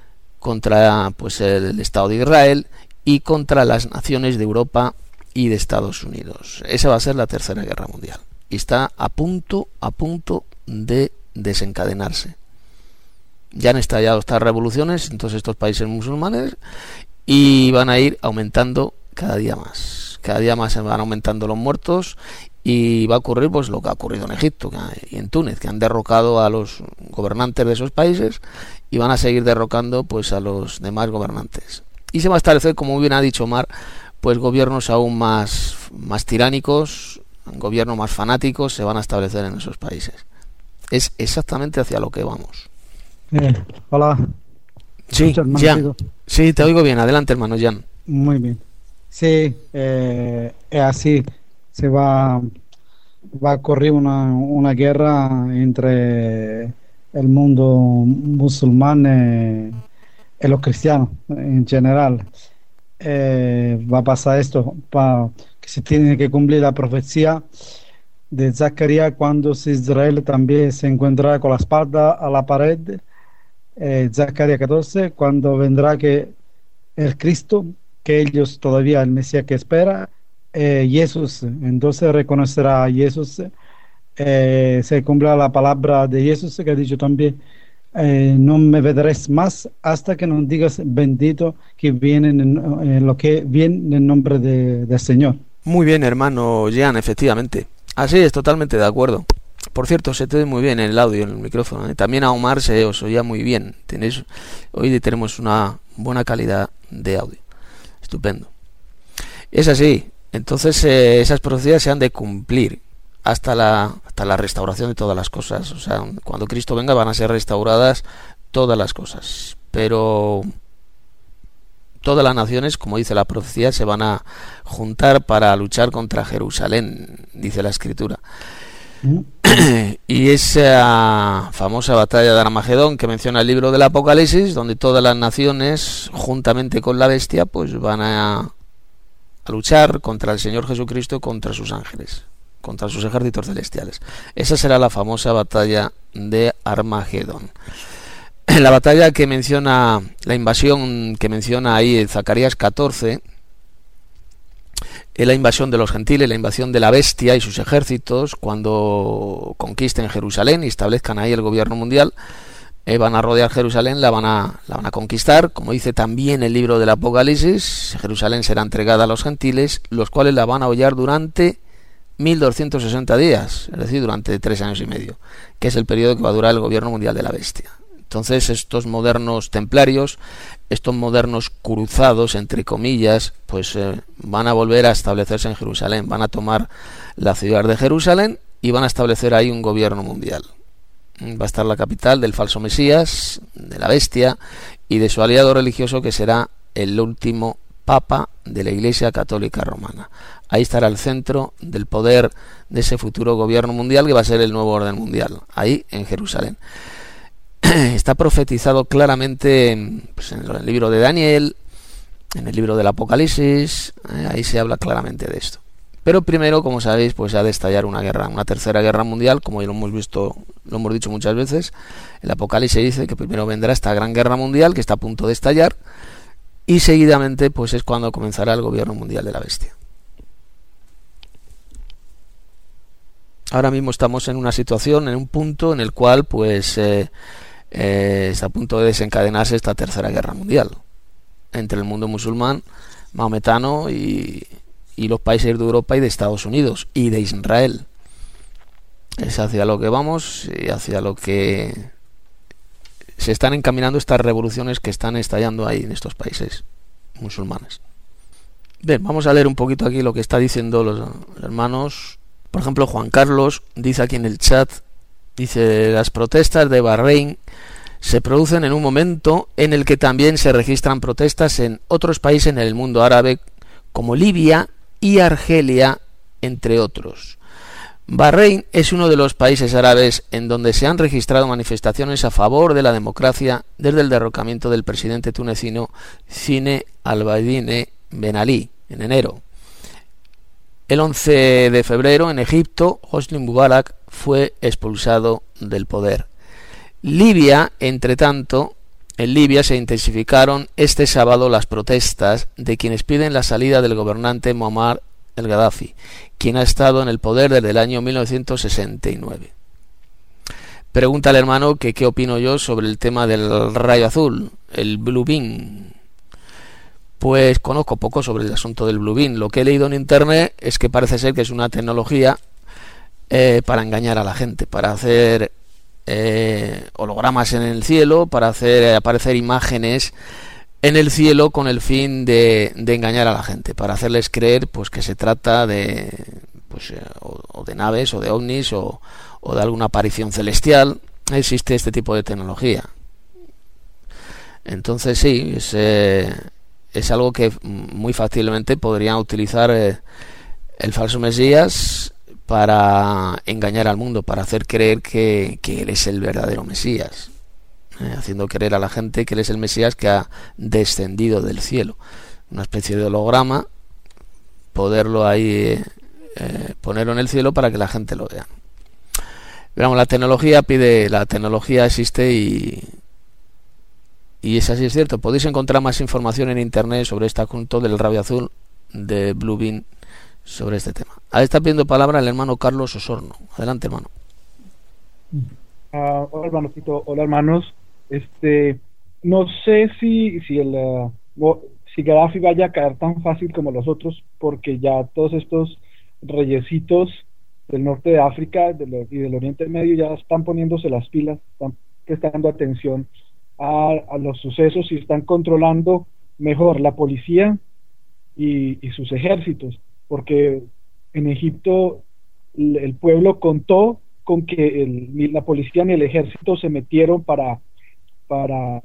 Speaker 1: contra pues el Estado de Israel y contra las naciones de Europa y de Estados Unidos. Esa va a ser la tercera guerra mundial y está a punto a punto de desencadenarse. Ya han estallado estas revoluciones en todos estos países musulmanes y van a ir aumentando cada día más. Cada día más se van aumentando los muertos y va a ocurrir pues lo que ha ocurrido en Egipto y en Túnez, que han derrocado a los gobernantes de esos países y van a seguir derrocando pues a los demás gobernantes. Y se va a establecer, como bien ha dicho Omar, pues gobiernos aún más, más tiránicos, gobiernos más fanáticos se van a establecer en esos países. Es exactamente hacia lo que vamos.
Speaker 6: Eh, hola.
Speaker 1: Sí, Jan. Sí, te oigo bien. Adelante, hermano Jan.
Speaker 6: Muy bien. Sí, eh, es así. Se va, va a ocurrir una, una guerra entre el mundo musulmán eh, y los cristianos en general. Eh, va a pasar esto, pa, que se tiene que cumplir la profecía de Zacarías cuando Israel también se encuentra con la espalda a la pared. Eh, Zacarías catorce, cuando vendrá que el Cristo, que ellos todavía el Mesías que espera, eh, Jesús, entonces reconocerá a Jesús, eh, se cumplirá la palabra de Jesús que ha dicho también, eh, no me veréis más hasta que nos digas bendito que viene en, en lo que viene en el nombre de, del Señor.
Speaker 1: Muy bien, hermano Jean, efectivamente. Así es, totalmente de acuerdo. Por cierto, se te ve muy bien en el audio, en el micrófono. ¿eh? También a Omar se os oía muy bien. Tenéis, hoy tenemos una buena calidad de audio. Estupendo. Es así. Entonces eh, esas profecías se han de cumplir hasta la, hasta la restauración de todas las cosas. O sea, cuando Cristo venga van a ser restauradas todas las cosas. Pero todas las naciones, como dice la profecía, se van a juntar para luchar contra Jerusalén, dice la Escritura. Y esa famosa batalla de Armagedón que menciona el libro del Apocalipsis, donde todas las naciones juntamente con la bestia pues van a, a luchar contra el Señor Jesucristo, contra sus ángeles, contra sus ejércitos celestiales. Esa será la famosa batalla de Armagedón. La batalla que menciona, la invasión que menciona ahí en Zacarías catorce, es la invasión de los gentiles, la invasión de la bestia y sus ejércitos cuando conquisten Jerusalén y establezcan ahí el gobierno mundial. Eh, van a rodear Jerusalén, la van a, la van a conquistar, como dice también el libro del Apocalipsis. Jerusalén será entregada a los gentiles, los cuales la van a hollar durante mil doscientos sesenta días, es decir, durante tres años y medio, que es el periodo que va a durar el gobierno mundial de la bestia. Entonces estos modernos templarios, estos modernos cruzados, entre comillas, pues eh, van a volver a establecerse en Jerusalén, van a tomar la ciudad de Jerusalén y van a establecer ahí un gobierno mundial. Va a estar la capital del falso Mesías, de la bestia y de su aliado religioso, que será el último Papa de la Iglesia Católica Romana. Ahí estará el centro del poder de ese futuro gobierno mundial que va a ser el nuevo orden mundial, ahí en Jerusalén. Está profetizado claramente pues, en el libro de Daniel, en el libro del Apocalipsis, eh, ahí se habla claramente de esto. Pero primero, como sabéis, pues ha de estallar una guerra, una tercera guerra mundial, como ya lo hemos visto, lo hemos dicho muchas veces. El Apocalipsis dice que primero vendrá esta gran guerra mundial que está a punto de estallar, y seguidamente pues es cuando comenzará el gobierno mundial de la bestia. Ahora mismo estamos en una situación, en un punto en el cual pues eh, eh, está a punto de desencadenarse esta tercera guerra mundial entre el mundo musulmán, maometano y, y los países de Europa y de Estados Unidos y de Israel. Es hacia lo que vamos y hacia lo que se están encaminando estas revoluciones que están estallando ahí en estos países musulmanes. Bien, vamos a leer un poquito aquí lo que está diciendo los hermanos. Por ejemplo, Juan Carlos dice aquí en el chat, dice: las protestas de Bahrein se producen en un momento en el que también se registran protestas en otros países en el mundo árabe, como Libia y Argelia, entre otros. Bahrein es uno de los países árabes en donde se han registrado manifestaciones a favor de la democracia desde el derrocamiento del presidente tunecino Zine al-Abidine Ben Ali en enero. El once de febrero, en Egipto, Hosni Mubarak fue expulsado del poder. Libia, entre tanto, en Libia se intensificaron este sábado las protestas de quienes piden la salida del gobernante Muammar el Gaddafi, quien ha estado en el poder desde el año mil novecientos sesenta y nueve. Pregunta al hermano que qué opino yo sobre el tema del rayo azul, el Blue Beam. Pues conozco poco sobre el asunto del Blue Beam. Lo que he leído en internet es que parece ser que es una tecnología eh, para engañar a la gente, para hacer eh, hologramas en el cielo, para hacer aparecer imágenes en el cielo con el fin de, de engañar a la gente, para hacerles creer pues que se trata de pues o, o de naves o de ovnis o, o de alguna aparición celestial. Existe este tipo de tecnología. Entonces sí, es, eh, es algo que muy fácilmente podría utilizar eh, el falso Mesías para engañar al mundo, para hacer creer que, que él es el verdadero Mesías. Eh, haciendo creer a la gente que él es el Mesías que ha descendido del cielo, una especie de holograma, poderlo ahí eh, eh, ponerlo en el cielo para que la gente lo vea. Veamos, la tecnología pide, la tecnología existe y y es así, es cierto. Podéis encontrar más información en internet sobre este asunto del rayo azul de Blue Beam, sobre este tema. Ahí está pidiendo palabra el hermano Carlos Osorno. Adelante, hermano.
Speaker 7: Uh, hola, hermano Tito. Hola, hermanos. Este, no sé si si el uh, si Gaddafi vaya a caer tan fácil como los otros, porque ya todos estos reyesitos del norte de África del, y del Oriente Medio ya están poniéndose las pilas, están prestando atención a, a los sucesos y están controlando mejor la policía y, y sus ejércitos, porque en Egipto el, el pueblo contó con que el, ni la policía ni el ejército se metieron para para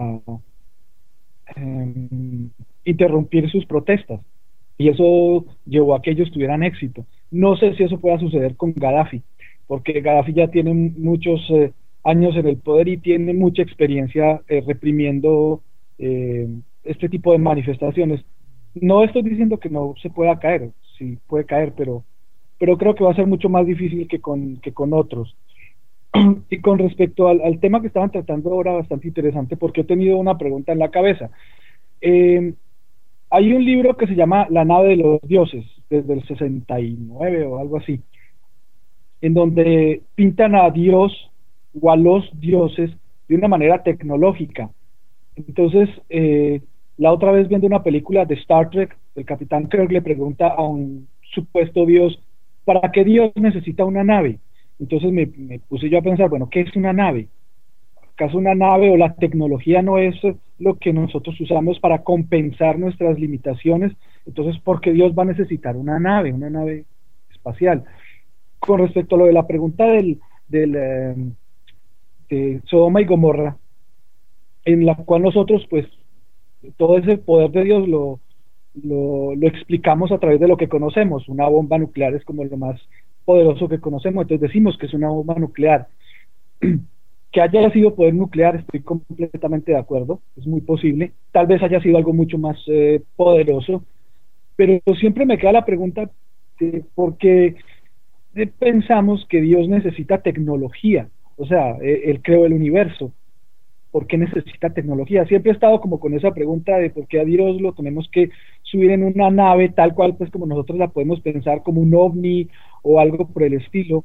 Speaker 7: eh, interrumpir sus protestas, y eso llevó a que ellos tuvieran éxito. No sé si eso pueda suceder con Gaddafi, porque Gaddafi ya tiene muchos eh, años en el poder y tiene mucha experiencia eh, reprimiendo eh, este tipo de manifestaciones. No estoy diciendo que no se pueda caer, sí puede caer, pero pero creo que va a ser mucho más difícil que con, que con otros. Y con respecto al, al tema que estaban tratando ahora, bastante interesante, porque he tenido una pregunta en la cabeza. Eh, hay un libro que se llama La nave de los dioses, desde el sesenta y nueve o algo así, en donde pintan a Dios o a los dioses de una manera tecnológica. Entonces, eh, la otra vez viendo una película de Star Trek, el capitán Kirk le pregunta a un supuesto dios, ¿para qué Dios necesita una nave? Entonces me, me puse yo a pensar, bueno, ¿qué es una nave? ¿Acaso una nave o la tecnología no es lo que nosotros usamos para compensar nuestras limitaciones? Entonces, ¿por qué Dios va a necesitar una nave, una nave espacial? Con respecto a lo de la pregunta del, del eh, de Sodoma y Gomorra, en la cual nosotros, pues, todo ese poder de Dios lo, lo, lo explicamos a través de lo que conocemos. Una bomba nuclear es como lo más poderoso que conocemos, entonces decimos que es una bomba nuclear. Que haya sido poder nuclear, estoy completamente de acuerdo, es muy posible. Tal vez haya sido algo mucho más eh, poderoso, pero siempre me queda la pregunta de por qué pensamos que Dios necesita tecnología. O sea, Él creó el universo, ¿por qué necesita tecnología? Siempre he estado como con esa pregunta de por qué a Dios lo tenemos que subir en una nave tal cual, pues como nosotros la podemos pensar como un ovni o algo por el estilo.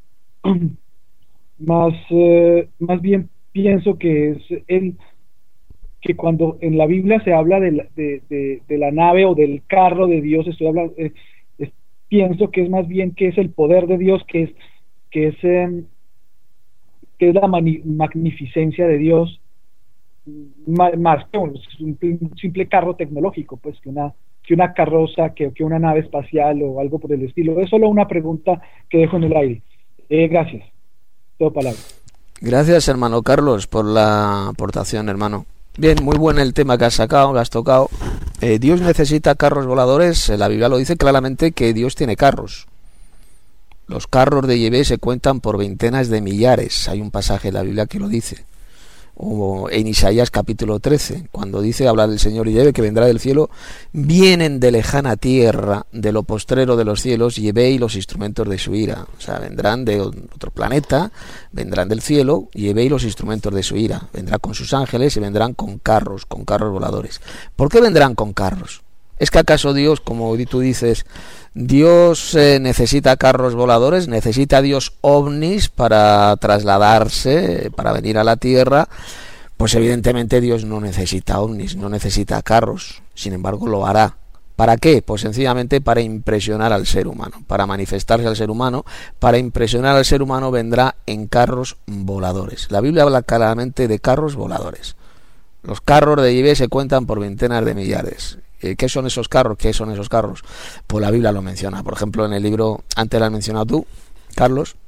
Speaker 7: Más, eh, más bien pienso que es el que cuando en la Biblia se habla de la, de, de, de la nave o del carro de Dios, estoy hablando, eh, es, pienso que es más bien que es el poder de Dios, que es que es, eh, que es la mani, magnificencia de Dios, más, más que un, un simple carro tecnológico, pues que una que una carroza, que, que una nave espacial o algo por el estilo. Es solo una pregunta que dejo en el aire. Eh, gracias. Todo palabra.
Speaker 1: Gracias, hermano Carlos, por la aportación, hermano. Bien, muy buen el tema que has sacado, que has tocado. Eh, Dios necesita carros voladores. La Biblia lo dice claramente que Dios tiene carros. Los carros de Yahvé se cuentan por veintenas de millares. Hay un pasaje en la Biblia que lo dice. O en Isaías capítulo trece, cuando dice, habla del Señor Yahvé que vendrá del cielo, vienen de lejana tierra, de lo postrero de los cielos, Yahvé y los instrumentos de su ira. O sea, vendrán de otro planeta, vendrán del cielo, Yahvé y los instrumentos de su ira. Vendrá con sus ángeles y vendrán con carros, con carros voladores. ¿Por qué vendrán con carros? ¿Es que acaso Dios, como tú dices, Dios eh, necesita carros voladores, necesita Dios ovnis para trasladarse, para venir a la tierra? Pues evidentemente Dios no necesita ovnis, no necesita carros, sin embargo lo hará. ¿Para qué? Pues sencillamente para impresionar al ser humano, para manifestarse al ser humano, para impresionar al ser humano vendrá en carros voladores. La Biblia habla claramente de carros voladores. Los carros de Yahvé se cuentan por veintenas de millares. ¿Qué son esos carros? ¿Qué son esos carros? Pues la Biblia lo menciona. Por ejemplo, en el libro, antes lo has mencionado tú, Carlos,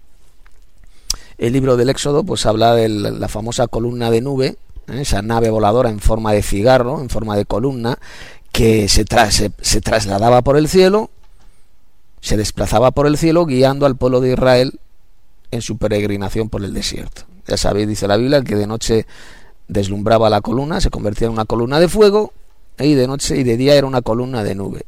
Speaker 1: el libro del Éxodo, pues habla de la famosa columna de nube, ¿eh? Esa nave voladora en forma de cigarro, en forma de columna, que se, tra se, se trasladaba por el cielo, se desplazaba por el cielo, guiando al pueblo de Israel en su peregrinación por el desierto. Ya sabéis, dice la Biblia, que de noche deslumbraba la columna, se convertía en una columna de fuego, y de noche y de día era una columna de nube.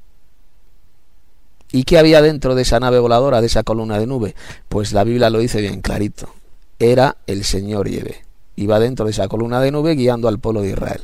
Speaker 1: ¿Y qué había dentro de esa nave voladora, de esa columna de nube? Pues la Biblia lo dice bien clarito. Era el Señor Yahvé. Iba dentro de esa columna de nube guiando al pueblo de Israel.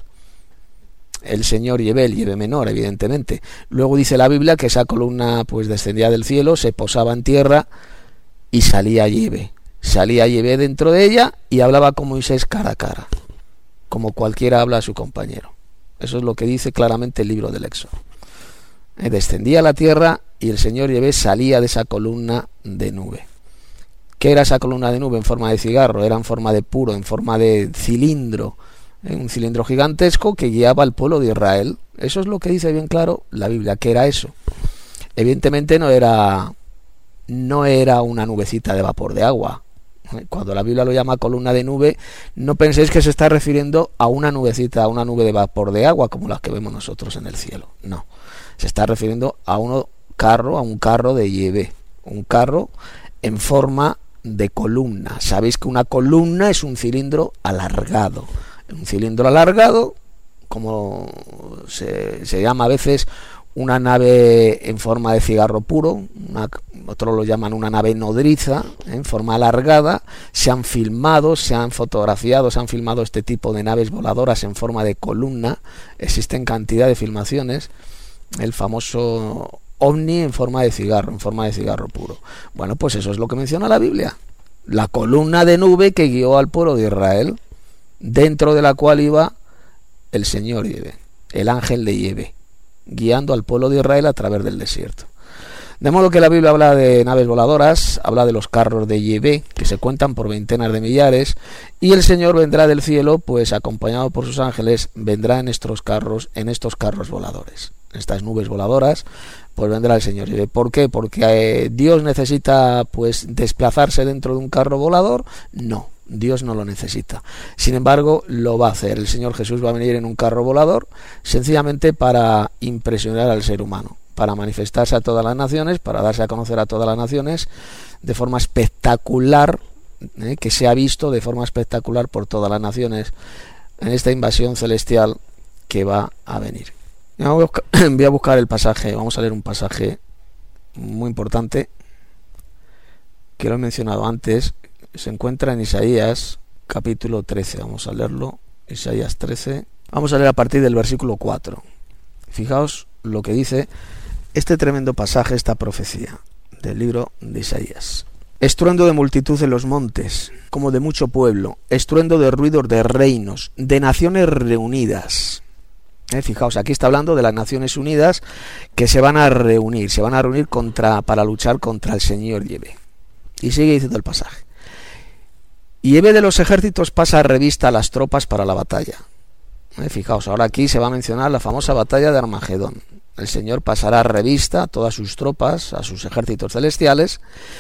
Speaker 1: El Señor Yahvé, el Yahvé menor, evidentemente. Luego dice la Biblia que esa columna pues descendía del cielo, se posaba en tierra y salía Yahvé. Salía Yahvé dentro de ella y hablaba con Moisés cara a cara, como cualquiera habla a su compañero. Eso es lo que dice claramente el libro del Éxodo. Eh, descendía a la tierra y el Señor Yahvé salía de esa columna de nube. ¿Qué era esa columna de nube en forma de cigarro? Era en forma de puro, en forma de cilindro, eh, un cilindro gigantesco que guiaba al pueblo de Israel. Eso es lo que dice bien claro la Biblia, que era eso. Evidentemente no era, no era una nubecita de vapor de agua. Cuando la Biblia lo llama columna de nube, no penséis que se está refiriendo a una nubecita, a una nube de vapor de agua como las que vemos nosotros en el cielo. No, se está refiriendo a un carro, a un carro de Yahvé, un carro en forma de columna. Sabéis que una columna es un cilindro alargado. Un cilindro alargado, como se, se llama a veces una nave en forma de cigarro puro, una, otros lo llaman una nave nodriza, ¿eh? En forma alargada. Se han filmado, se han fotografiado, se han filmado este tipo de naves voladoras en forma de columna. Existen cantidad de filmaciones. El famoso ovni en forma de cigarro, en forma de cigarro puro. Bueno, pues eso es lo que menciona la Biblia. La columna de nube que guió al pueblo de Israel, dentro de la cual iba el Señor Yahvé, el ángel de Yahvé, guiando al pueblo de Israel a través del desierto. De modo que la Biblia habla de naves voladoras, habla de los carros de Yahvé, que se cuentan por veintenas de millares, y el Señor vendrá del cielo, pues acompañado por sus ángeles, vendrá en estos carros, en estos carros voladores, en estas nubes voladoras, pues vendrá el Señor Yahvé. ¿Por qué? Porque eh, Dios necesita pues desplazarse dentro de un carro volador. No, Dios no lo necesita. Sin embargo, lo va a hacer. El Señor Jesús va a venir en un carro volador, sencillamente para impresionar al ser humano, para manifestarse a todas las naciones, para darse a conocer a todas las naciones de forma espectacular, ¿eh? que se ha visto de forma espectacular por todas las naciones en esta invasión celestial que va a venir. Voy a buscar el pasaje, vamos a leer un pasaje muy importante que lo he mencionado antes. Se encuentra en Isaías capítulo trece. Vamos a leerlo. Isaías trece. Vamos a leer a partir del versículo cuatro. Fijaos lo que dice este tremendo pasaje, esta profecía del libro de Isaías. Estruendo de multitud en los montes, como de mucho pueblo, estruendo de ruidos de reinos, de naciones reunidas. Eh, fijaos, aquí está hablando de las Naciones Unidas que se van a reunir, se van a reunir contra, para luchar contra el Señor Yahvé. Y sigue diciendo el pasaje. Y Yahvé de los ejércitos pasa a revista a las tropas para la batalla. Eh, fijaos, ahora aquí se va a mencionar la famosa batalla de Armagedón. El Señor pasará a revista a todas sus tropas, a sus ejércitos celestiales.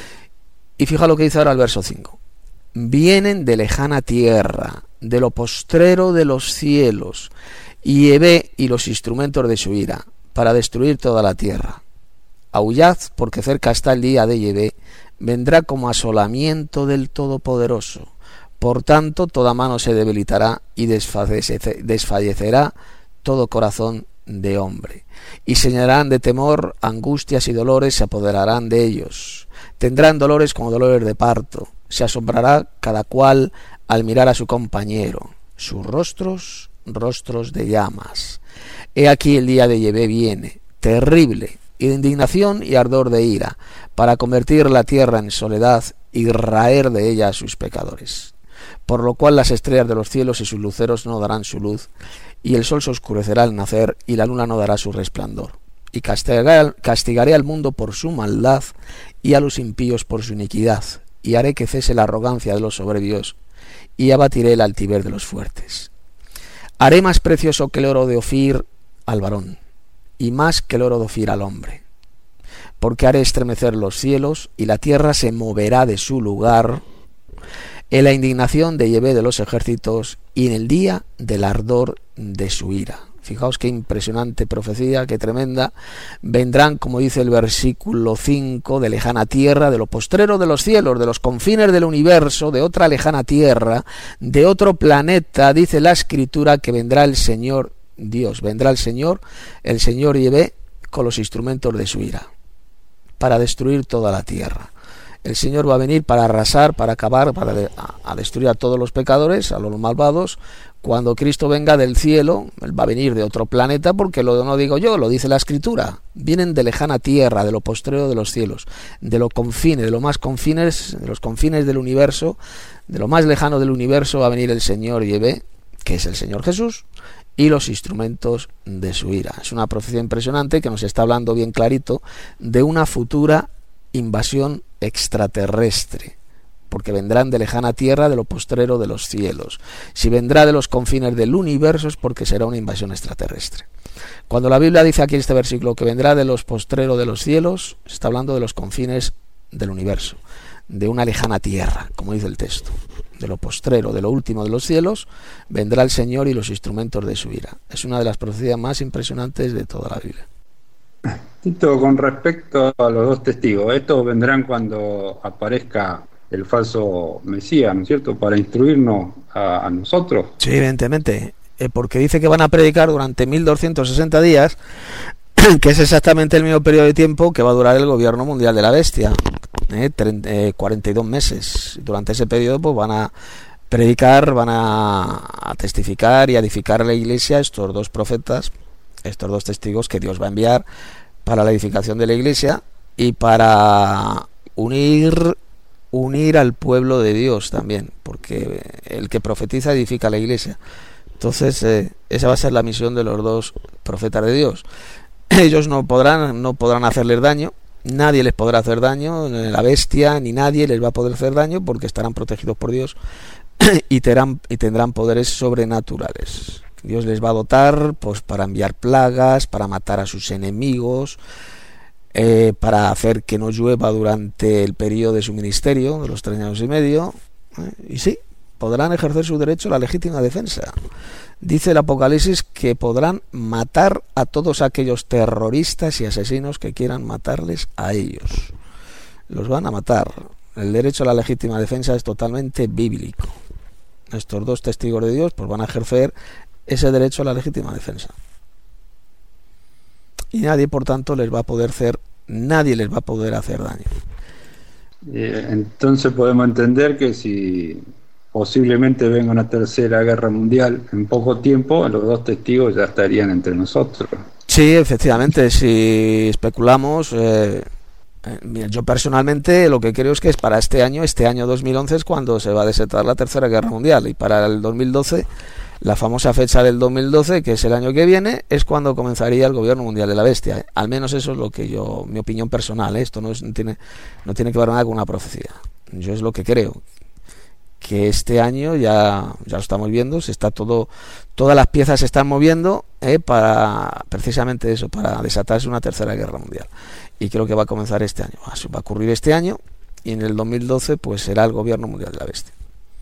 Speaker 1: Y fija lo que dice ahora el verso cinco. Vienen de lejana tierra, de lo postrero de los cielos, y Yahvé y los instrumentos de su ira, para destruir toda la tierra. Aullad, porque cerca está el día de Yahvé, vendrá como asolamiento del Todopoderoso. Por tanto, toda mano se debilitará y desfallecerá todo corazón de hombre. Y se llenarán de temor, angustias y dolores se apoderarán de ellos. Tendrán dolores como dolores de parto. Se asombrará cada cual al mirar a su compañero. Sus rostros, rostros de llamas. He aquí el día de Yahvé viene, terrible, y de indignación y ardor de ira, para convertir la tierra en soledad y raer de ella a sus pecadores. Por lo cual las estrellas de los cielos y sus luceros no darán su luz, y el sol se oscurecerá al nacer, y la luna no dará su resplandor. Y castigaré, castigaré al mundo por su maldad, y a los impíos por su iniquidad, y haré que cese la arrogancia de los soberbios, y abatiré el altivez de los fuertes. Haré más precioso que el oro de Ofir al varón, y más que el oro de Ofir al hombre. Porque haré estremecer los cielos, y la tierra se moverá de su lugar, en la indignación de Yahvé de los ejércitos, y en el día del ardor de su ira. Fijaos qué impresionante profecía, qué tremenda. Vendrán, como dice el versículo cinco, de lejana tierra, de lo postrero de los cielos, de los confines del universo, de otra lejana tierra, de otro planeta, dice la Escritura, que vendrá el Señor Dios, vendrá el Señor, el Señor Yahvé, con los instrumentos de su ira, para destruir toda la tierra. El Señor va a venir para arrasar, para acabar, para de, a, a destruir a todos los pecadores, a los malvados. Cuando Cristo venga del cielo, Él va a venir de otro planeta, porque lo no digo yo, lo dice la Escritura. Vienen de lejana tierra, de lo postrero de los cielos, de los confines, de lo más confines, de los confines del universo, de lo más lejano del universo va a venir el Señor Yahvé, que es el Señor Jesús, y los instrumentos de su ira. Es una profecía impresionante que nos está hablando bien clarito de una futura invasión extraterrestre, porque vendrán de lejana tierra, de lo postrero de los cielos. Si vendrá de los confines del universo es porque será una invasión extraterrestre. Cuando la Biblia dice aquí en este versículo que vendrá de los postreros de los cielos, se está hablando de los confines del universo, de una lejana tierra, como dice el texto. De lo postrero, de lo último de los cielos, vendrá el Señor y los instrumentos de su ira. Es una de las profecías más impresionantes de toda la Biblia.
Speaker 4: Tito, con respecto a los dos testigos, estos vendrán cuando aparezca el falso Mesías, ¿no es cierto?, para instruirnos a, a nosotros.
Speaker 1: Sí, evidentemente, eh, porque dice que van a predicar durante mil doscientos sesenta días, que es exactamente el mismo periodo de tiempo que va a durar el gobierno mundial de la bestia, eh, treinta, eh, cuarenta y dos meses. Durante ese periodo pues van a predicar, van a, a testificar y a edificar la iglesia estos dos profetas, estos dos testigos que Dios va a enviar para la edificación de la iglesia y para unir unir al pueblo de Dios también, porque el que profetiza edifica la iglesia. Entonces eh, esa va a ser la misión de los dos profetas de Dios. Ellos no podrán no podrán hacerles daño, nadie les podrá hacer daño, ni la bestia ni nadie les va a poder hacer daño, porque estarán protegidos por Dios y tendrán, y tendrán poderes sobrenaturales. Dios les va a dotar pues para enviar plagas, para matar a sus enemigos, eh, para hacer que no llueva durante el periodo de su ministerio, de los tres años y medio, eh, y sí, podrán ejercer su derecho a la legítima defensa. Dice el Apocalipsis que podrán matar a todos aquellos terroristas y asesinos que quieran matarles a ellos. Los van a matar. El derecho a la legítima defensa es totalmente bíblico. Estos dos testigos de Dios pues van a ejercer ese derecho a la legítima defensa. Y nadie, por tanto, les va a poder hacer, nadie les va a poder hacer daño.
Speaker 4: Eh, entonces podemos entender que si posiblemente venga una tercera guerra mundial en poco tiempo, los dos testigos ya estarían entre nosotros.
Speaker 1: Sí, efectivamente, si especulamos, eh, eh, yo personalmente lo que creo es que es para este año, este año dos mil once es cuando se va a desatar la tercera guerra mundial, y para el dos mil doce, la famosa fecha del dos mil doce, que es el año que viene, es cuando comenzaría el gobierno mundial de la bestia. ¿eh? Al menos eso es lo que yo, mi opinión personal, ¿eh? Esto no, es, no, tiene, no tiene que ver nada con una profecía. Yo es lo que creo, que este año ya, ya lo estamos viendo, se está todo, todas las piezas se están moviendo ¿eh? para precisamente eso, para desatarse una tercera guerra mundial. Y creo que va a comenzar este año, va a ocurrir este año, y en el dos mil doce pues será el gobierno mundial de la bestia.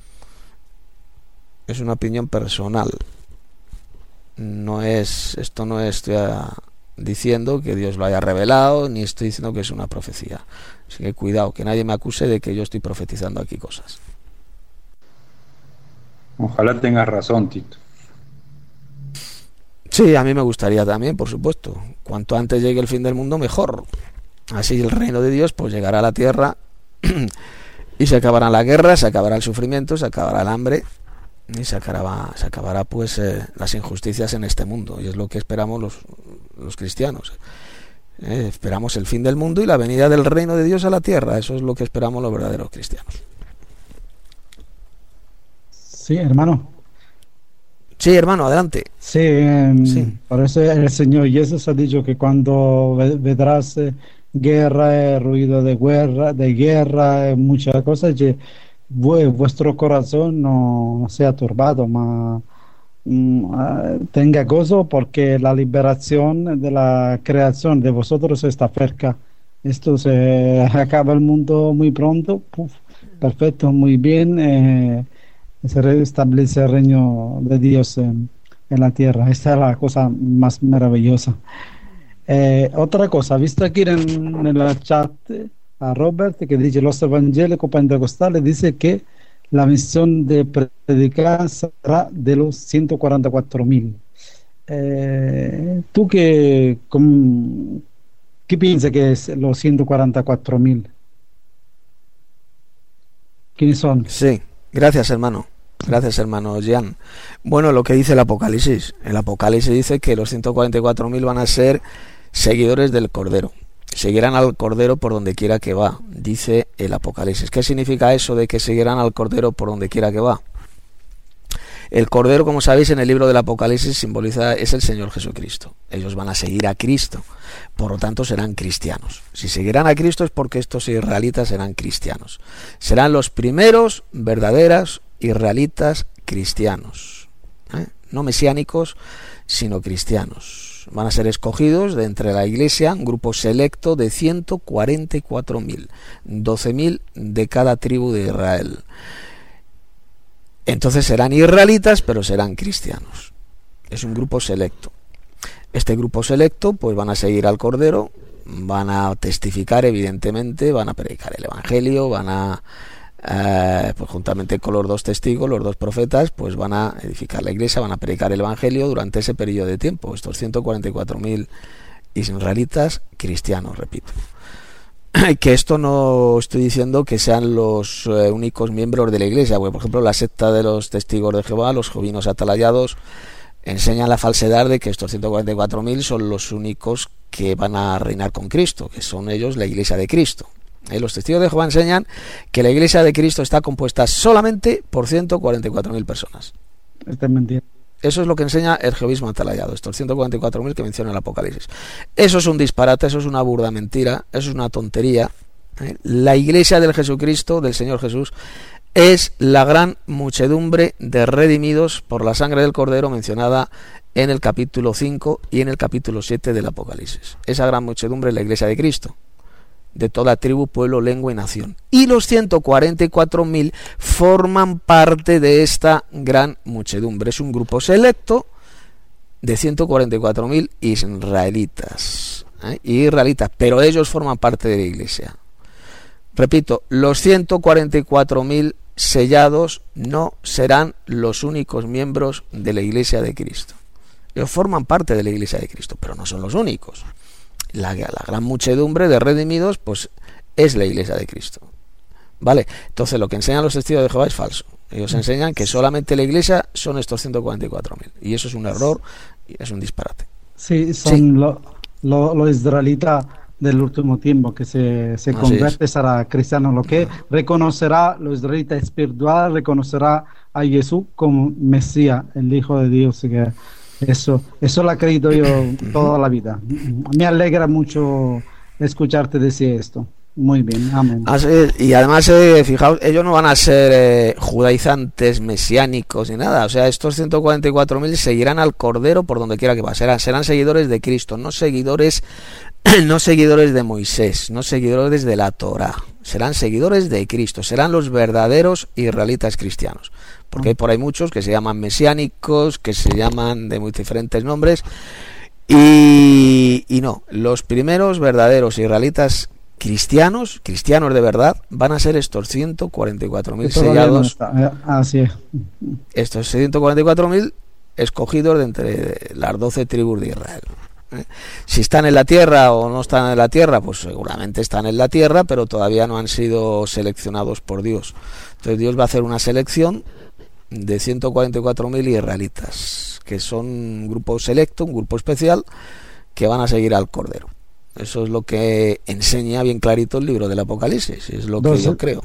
Speaker 1: Es una opinión personal. No es, esto no estoy diciendo que Dios lo haya revelado, ni estoy diciendo que es una profecía. Así que cuidado, que nadie me acuse de que yo estoy profetizando aquí cosas.
Speaker 4: Ojalá tengas razón, Tito.
Speaker 1: Sí, a mí me gustaría también, por supuesto. Cuanto antes llegue el fin del mundo, mejor. Así el reino de Dios pues llegará a la tierra y se acabará la guerra, se acabará el sufrimiento, se acabará el hambre y se acabará, se acabará pues eh, las injusticias en este mundo. Y es lo que esperamos los, los cristianos. Eh, esperamos el fin del mundo y la venida del reino de Dios a la tierra. Eso es lo que esperamos los verdaderos cristianos.
Speaker 6: Sí, hermano.
Speaker 1: Sí, hermano, adelante.
Speaker 6: Sí, eh,
Speaker 1: Sí.
Speaker 6: por eso el Señor Jesús ha dicho que cuando ve- vendrás eh, guerra, eh, ruido de guerra, de guerra, eh, muchas cosas, que vu- vuestro corazón no sea turbado, mas mm, ah, tenga gozo porque la liberación de la creación de vosotros está cerca. Esto se acaba el mundo muy pronto. Puf, perfecto, muy bien. eh, se restablece el reino de Dios en, en la tierra. Esta es la cosa más maravillosa. Eh, otra cosa, visto aquí en, en la chat eh, a Robert que dice los evangélicos pentecostales dice que la misión de predicar será de los ciento cuarenta y cuatro mil. Eh, ¿tú qué, com- qué piensas que es los ciento cuarenta y cuatro mil? ¿Quiénes son?
Speaker 1: Sí, gracias, hermano. Gracias, hermano Jean. Bueno, lo que dice el Apocalipsis. El Apocalipsis dice que los ciento cuarenta y cuatro mil van a ser seguidores del Cordero. Seguirán al Cordero por donde quiera que va, dice el Apocalipsis. ¿Qué significa eso de que seguirán al Cordero por donde quiera que va? El Cordero, como sabéis, en el libro del Apocalipsis simboliza, es el Señor Jesucristo. Ellos van a seguir a Cristo, por lo tanto serán cristianos. Si seguirán a Cristo es porque estos israelitas serán cristianos. Serán los primeros verdaderos israelitas cristianos, ¿eh? No mesiánicos, sino cristianos. Van a ser escogidos de entre la iglesia, un grupo selecto de ciento cuarenta y cuatro mil, doce mil de cada tribu de Israel. Entonces serán israelitas, pero serán cristianos. Es un grupo selecto. Este grupo selecto, pues van a seguir al Cordero, van a testificar, evidentemente, van a predicar el Evangelio, van a, eh, pues juntamente con los dos testigos, los dos profetas, pues van a edificar la iglesia, van a predicar el Evangelio durante ese periodo de tiempo. Estos ciento cuarenta y cuatro mil israelitas cristianos, repito. Que esto no estoy diciendo que sean los eh, únicos miembros de la iglesia, porque por ejemplo la secta de los testigos de Jehová, los jovinos atalayados, enseñan la falsedad de que estos ciento cuarenta y cuatro mil son los únicos que van a reinar con Cristo, que son ellos la iglesia de Cristo. ¿Eh? Los testigos de Jehová enseñan que la iglesia de Cristo está compuesta solamente por ciento cuarenta y cuatro mil personas.
Speaker 6: Esta es mentira.
Speaker 1: Eso es lo que enseña el jehovismo atalayado, estos ciento cuarenta y cuatro mil que menciona el Apocalipsis. Eso es un disparate, eso es una burda mentira, eso es una tontería. ¿eh? La iglesia del Jesucristo, del Señor Jesús, es la gran muchedumbre de redimidos por la sangre del Cordero mencionada en el capítulo cinco y en el capítulo siete del Apocalipsis. Esa gran muchedumbre es la iglesia de Cristo. de toda tribu, pueblo, lengua y nación. Y los ciento cuarenta y cuatro mil forman parte de esta gran muchedumbre. Es un grupo selecto de ciento cuarenta y cuatro mil israelitas, ¿eh? israelitas, pero ellos forman parte de la iglesia. Repito, los ciento cuarenta y cuatro mil sellados no serán los únicos miembros de la iglesia de Cristo. Ellos forman parte de la iglesia de Cristo, pero no son los únicos. La, la gran muchedumbre de redimidos, pues, es la iglesia de Cristo. ¿Vale? Entonces, lo que enseñan los testigos de Jehová es falso. Ellos enseñan que solamente la iglesia son estos ciento cuarenta y cuatro mil. Y eso es un error y es un disparate.
Speaker 6: Sí, son sí. los lo, lo israelitas del último tiempo que se, se convierte, será cristiano, lo que reconocerá, los israelitas espiritual reconocerá a Jesús como Mesías, el Hijo de Dios. Que eso, eso lo he creído yo toda la vida. Me alegra mucho escucharte decir esto. Muy bien, amén.
Speaker 1: Así, y además, eh, fijaos, ellos no van a ser eh, judaizantes, mesiánicos ni nada. O sea, estos ciento cuarenta y cuatro mil seguirán al Cordero por donde quiera que va. Serán, serán seguidores de Cristo, no seguidores, no seguidores de Moisés, no seguidores de la Torá. Serán seguidores de Cristo, serán los verdaderos israelitas cristianos. Porque hay por ahí muchos que se llaman mesiánicos, que se llaman de muy diferentes nombres. Y, y no, los primeros verdaderos israelitas cristianos, cristianos de verdad, van a ser estos ciento cuarenta y cuatro mil sellados.
Speaker 6: No Así es.
Speaker 1: Estos ciento cuarenta y cuatro mil escogidos de entre las doce tribus de Israel. ¿Eh? Si están en la tierra o no están en la tierra, pues seguramente están en la tierra, pero todavía no han sido seleccionados por Dios. Entonces Dios va a hacer una selección de ciento cuarenta y cuatro mil israelitas, que son un grupo selecto, un grupo especial, que van a seguir al Cordero. Eso es lo que enseña bien clarito el libro del Apocalipsis, es lo que doce, yo creo.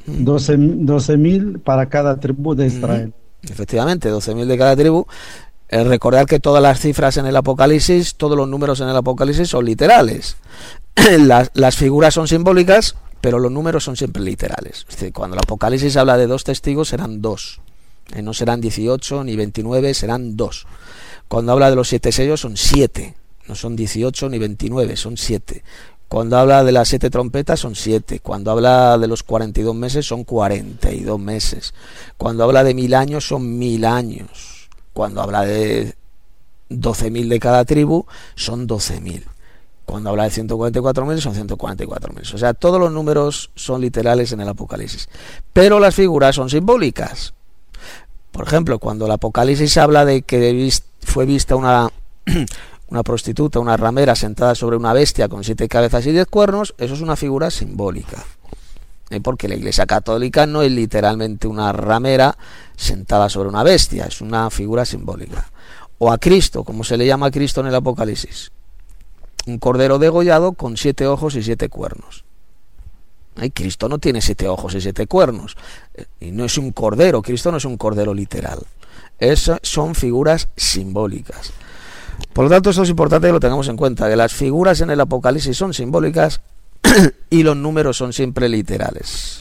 Speaker 6: doce mil para cada tribu de Israel.
Speaker 1: Mm, efectivamente, doce mil de cada tribu. Eh, recordar que todas las cifras en el Apocalipsis, todos los números en el Apocalipsis son literales. las, las figuras son simbólicas, pero los números son siempre literales. Es decir, cuando el Apocalipsis habla de dos testigos, serán dos. Eh, no serán dieciocho ni veintinueve, serán dos. Cuando habla de los siete sellos, son siete. No son dieciocho ni veintinueve, son siete. Cuando habla de las siete trompetas, son siete. Cuando habla de los cuarenta y dos meses, son cuarenta y dos meses. Cuando habla de mil años, son mil años. Cuando habla de doce mil de cada tribu, son doce mil. Cuando habla de ciento cuarenta y cuatro mil, son ciento cuarenta y cuatro mil. O sea, todos los números son literales en el Apocalipsis. Pero las figuras son simbólicas. Por ejemplo, cuando el Apocalipsis habla de que fue vista una... una prostituta, una ramera sentada sobre una bestia con siete cabezas y diez cuernos, eso es una figura simbólica. ¿Eh? Porque la Iglesia Católica no es literalmente una ramera sentada sobre una bestia, es una figura simbólica. O a Cristo, como se le llama a Cristo en el Apocalipsis, un cordero degollado con siete ojos y siete cuernos. ¿Eh? Cristo no tiene siete ojos y siete cuernos, eh, y no es un cordero, Cristo no es un cordero literal. Esas son figuras simbólicas. Por lo tanto, esto es importante que lo tengamos en cuenta, que las figuras en el Apocalipsis son simbólicas y los números son siempre literales.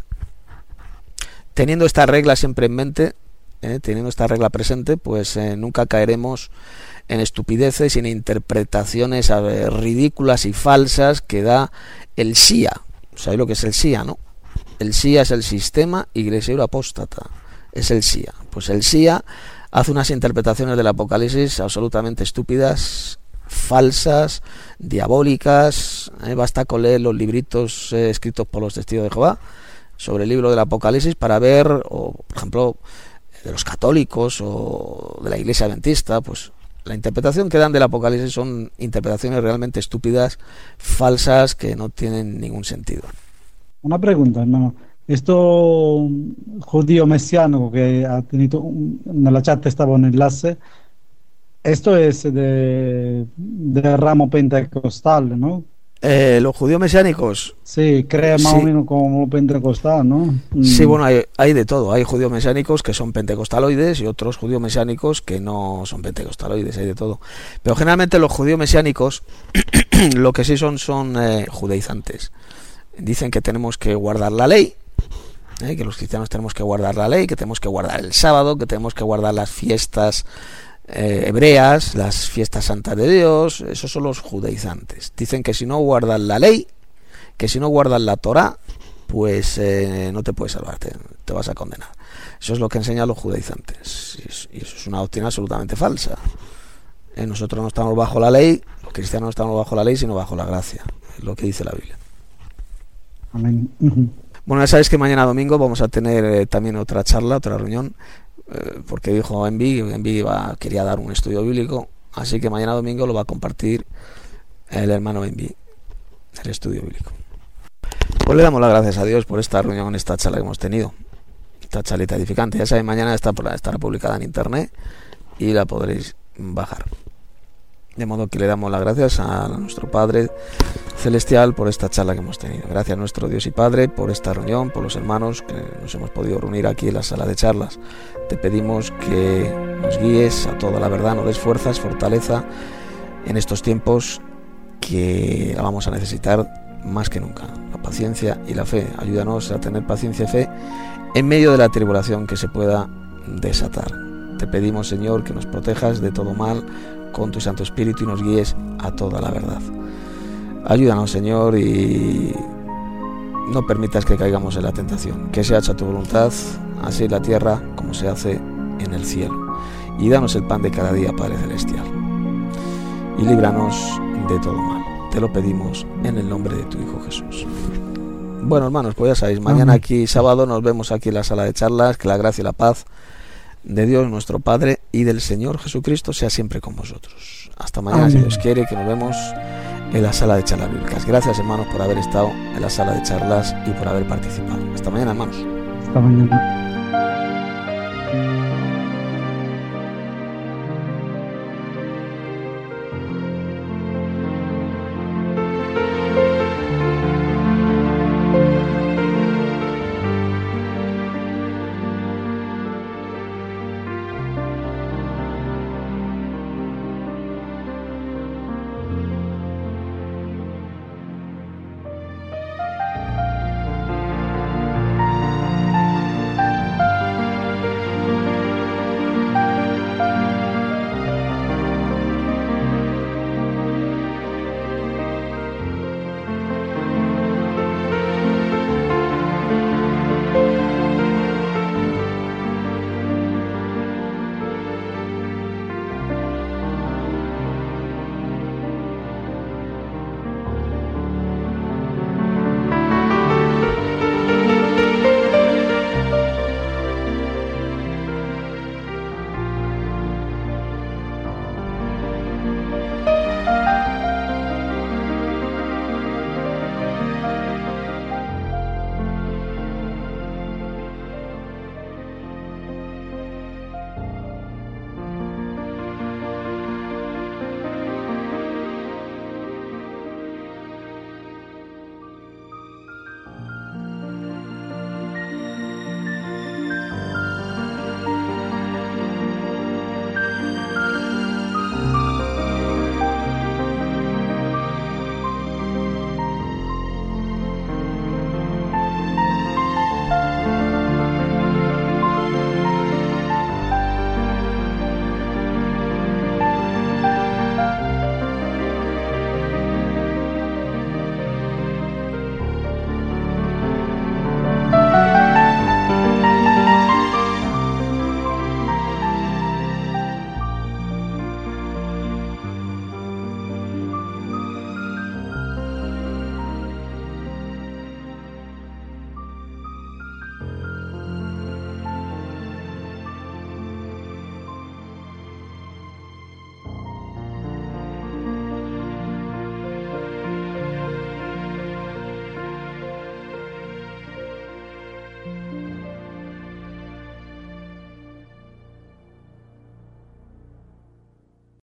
Speaker 1: Teniendo esta regla siempre en mente, eh, teniendo esta regla presente, pues eh, nunca caeremos en estupideces y en interpretaciones a ver, ridículas y falsas que da el S I A. ¿Sabéis lo que es el S I A, no? El S I A es el Sistema Iglesiero Apóstata. Es el S I A. Pues el S I A hace unas interpretaciones del Apocalipsis absolutamente estúpidas, falsas, diabólicas. Eh, basta con leer los libritos eh, escritos por los testigos de Jehová sobre el libro del Apocalipsis para ver, o por ejemplo, de los católicos o de la Iglesia Adventista, pues la interpretación que dan del Apocalipsis son interpretaciones realmente estúpidas, falsas, que no tienen ningún sentido.
Speaker 6: Una pregunta, hermano. Esto judío mesiánico que ha tenido un, en la chat estaba un enlace, esto es de, de ramo pentecostal, ¿no?
Speaker 1: Eh, los judíos mesiánicos.
Speaker 6: Sí, cree más
Speaker 1: sí.
Speaker 6: o menos como pentecostal, ¿no?
Speaker 1: Sí, bueno, hay, hay de todo. Hay judíos mesiánicos que son pentecostaloides y otros judíos mesiánicos que no son pentecostaloides, hay de todo. Pero generalmente los judíos mesiánicos lo que sí son son eh, judaizantes. Dicen que tenemos que guardar la ley. ¿Eh? Que los cristianos tenemos que guardar la ley, que tenemos que guardar el sábado, que tenemos que guardar las fiestas eh, hebreas, las fiestas santas de Dios. Esos son los judaizantes. Dicen que si no guardan la ley, que si no guardas la Torá, pues eh, no te puedes salvar, te, te vas a condenar. Eso es lo que enseñan los judaizantes, y eso, y eso es una doctrina absolutamente falsa. Eh, nosotros no estamos bajo la ley, los cristianos no estamos bajo la ley, sino bajo la gracia, es lo que dice la Biblia.
Speaker 6: Amén.
Speaker 1: Bueno, ya sabéis que mañana domingo vamos a tener eh, también otra charla, otra reunión, eh, porque dijo Envi, Envi va, quería dar un estudio bíblico, así que mañana domingo lo va a compartir el hermano Envi, el estudio bíblico. Pues le damos las gracias a Dios por esta reunión, esta charla que hemos tenido, esta charlita edificante. Ya sabéis, mañana está, estará publicada en internet y la podréis bajar. De modo que le damos las gracias a nuestro Padre Celestial por esta charla que hemos tenido. Gracias a nuestro Dios y Padre por esta reunión, por los hermanos que nos hemos podido reunir aquí en la sala de charlas. Te pedimos que nos guíes a toda la verdad, nos des fuerzas, fortaleza en estos tiempos que la vamos a necesitar más que nunca. La paciencia y la fe. Ayúdanos a tener paciencia y fe en medio de la tribulación que se pueda desatar. Te pedimos, Señor, que nos protejas de todo mal con tu Santo Espíritu y nos guíes a toda la verdad. Ayúdanos, Señor, y no permitas que caigamos en la tentación. Que sea hecha tu voluntad, así en la tierra como se hace en el cielo. Y danos el pan de cada día, Padre Celestial. Y líbranos de todo mal. Te lo pedimos en el nombre de tu Hijo Jesús. Bueno, hermanos, pues ya sabéis, mañana aquí sábado nos vemos aquí en la sala de charlas. Que la gracia y la paz de Dios nuestro Padre y del Señor Jesucristo sea siempre con vosotros. Hasta mañana, Amén. Si Dios quiere, que nos vemos en la sala de charlas bíblicas. Gracias, hermanos, por haber estado en la sala de charlas y por haber participado. Hasta mañana, hermanos.
Speaker 6: Hasta mañana.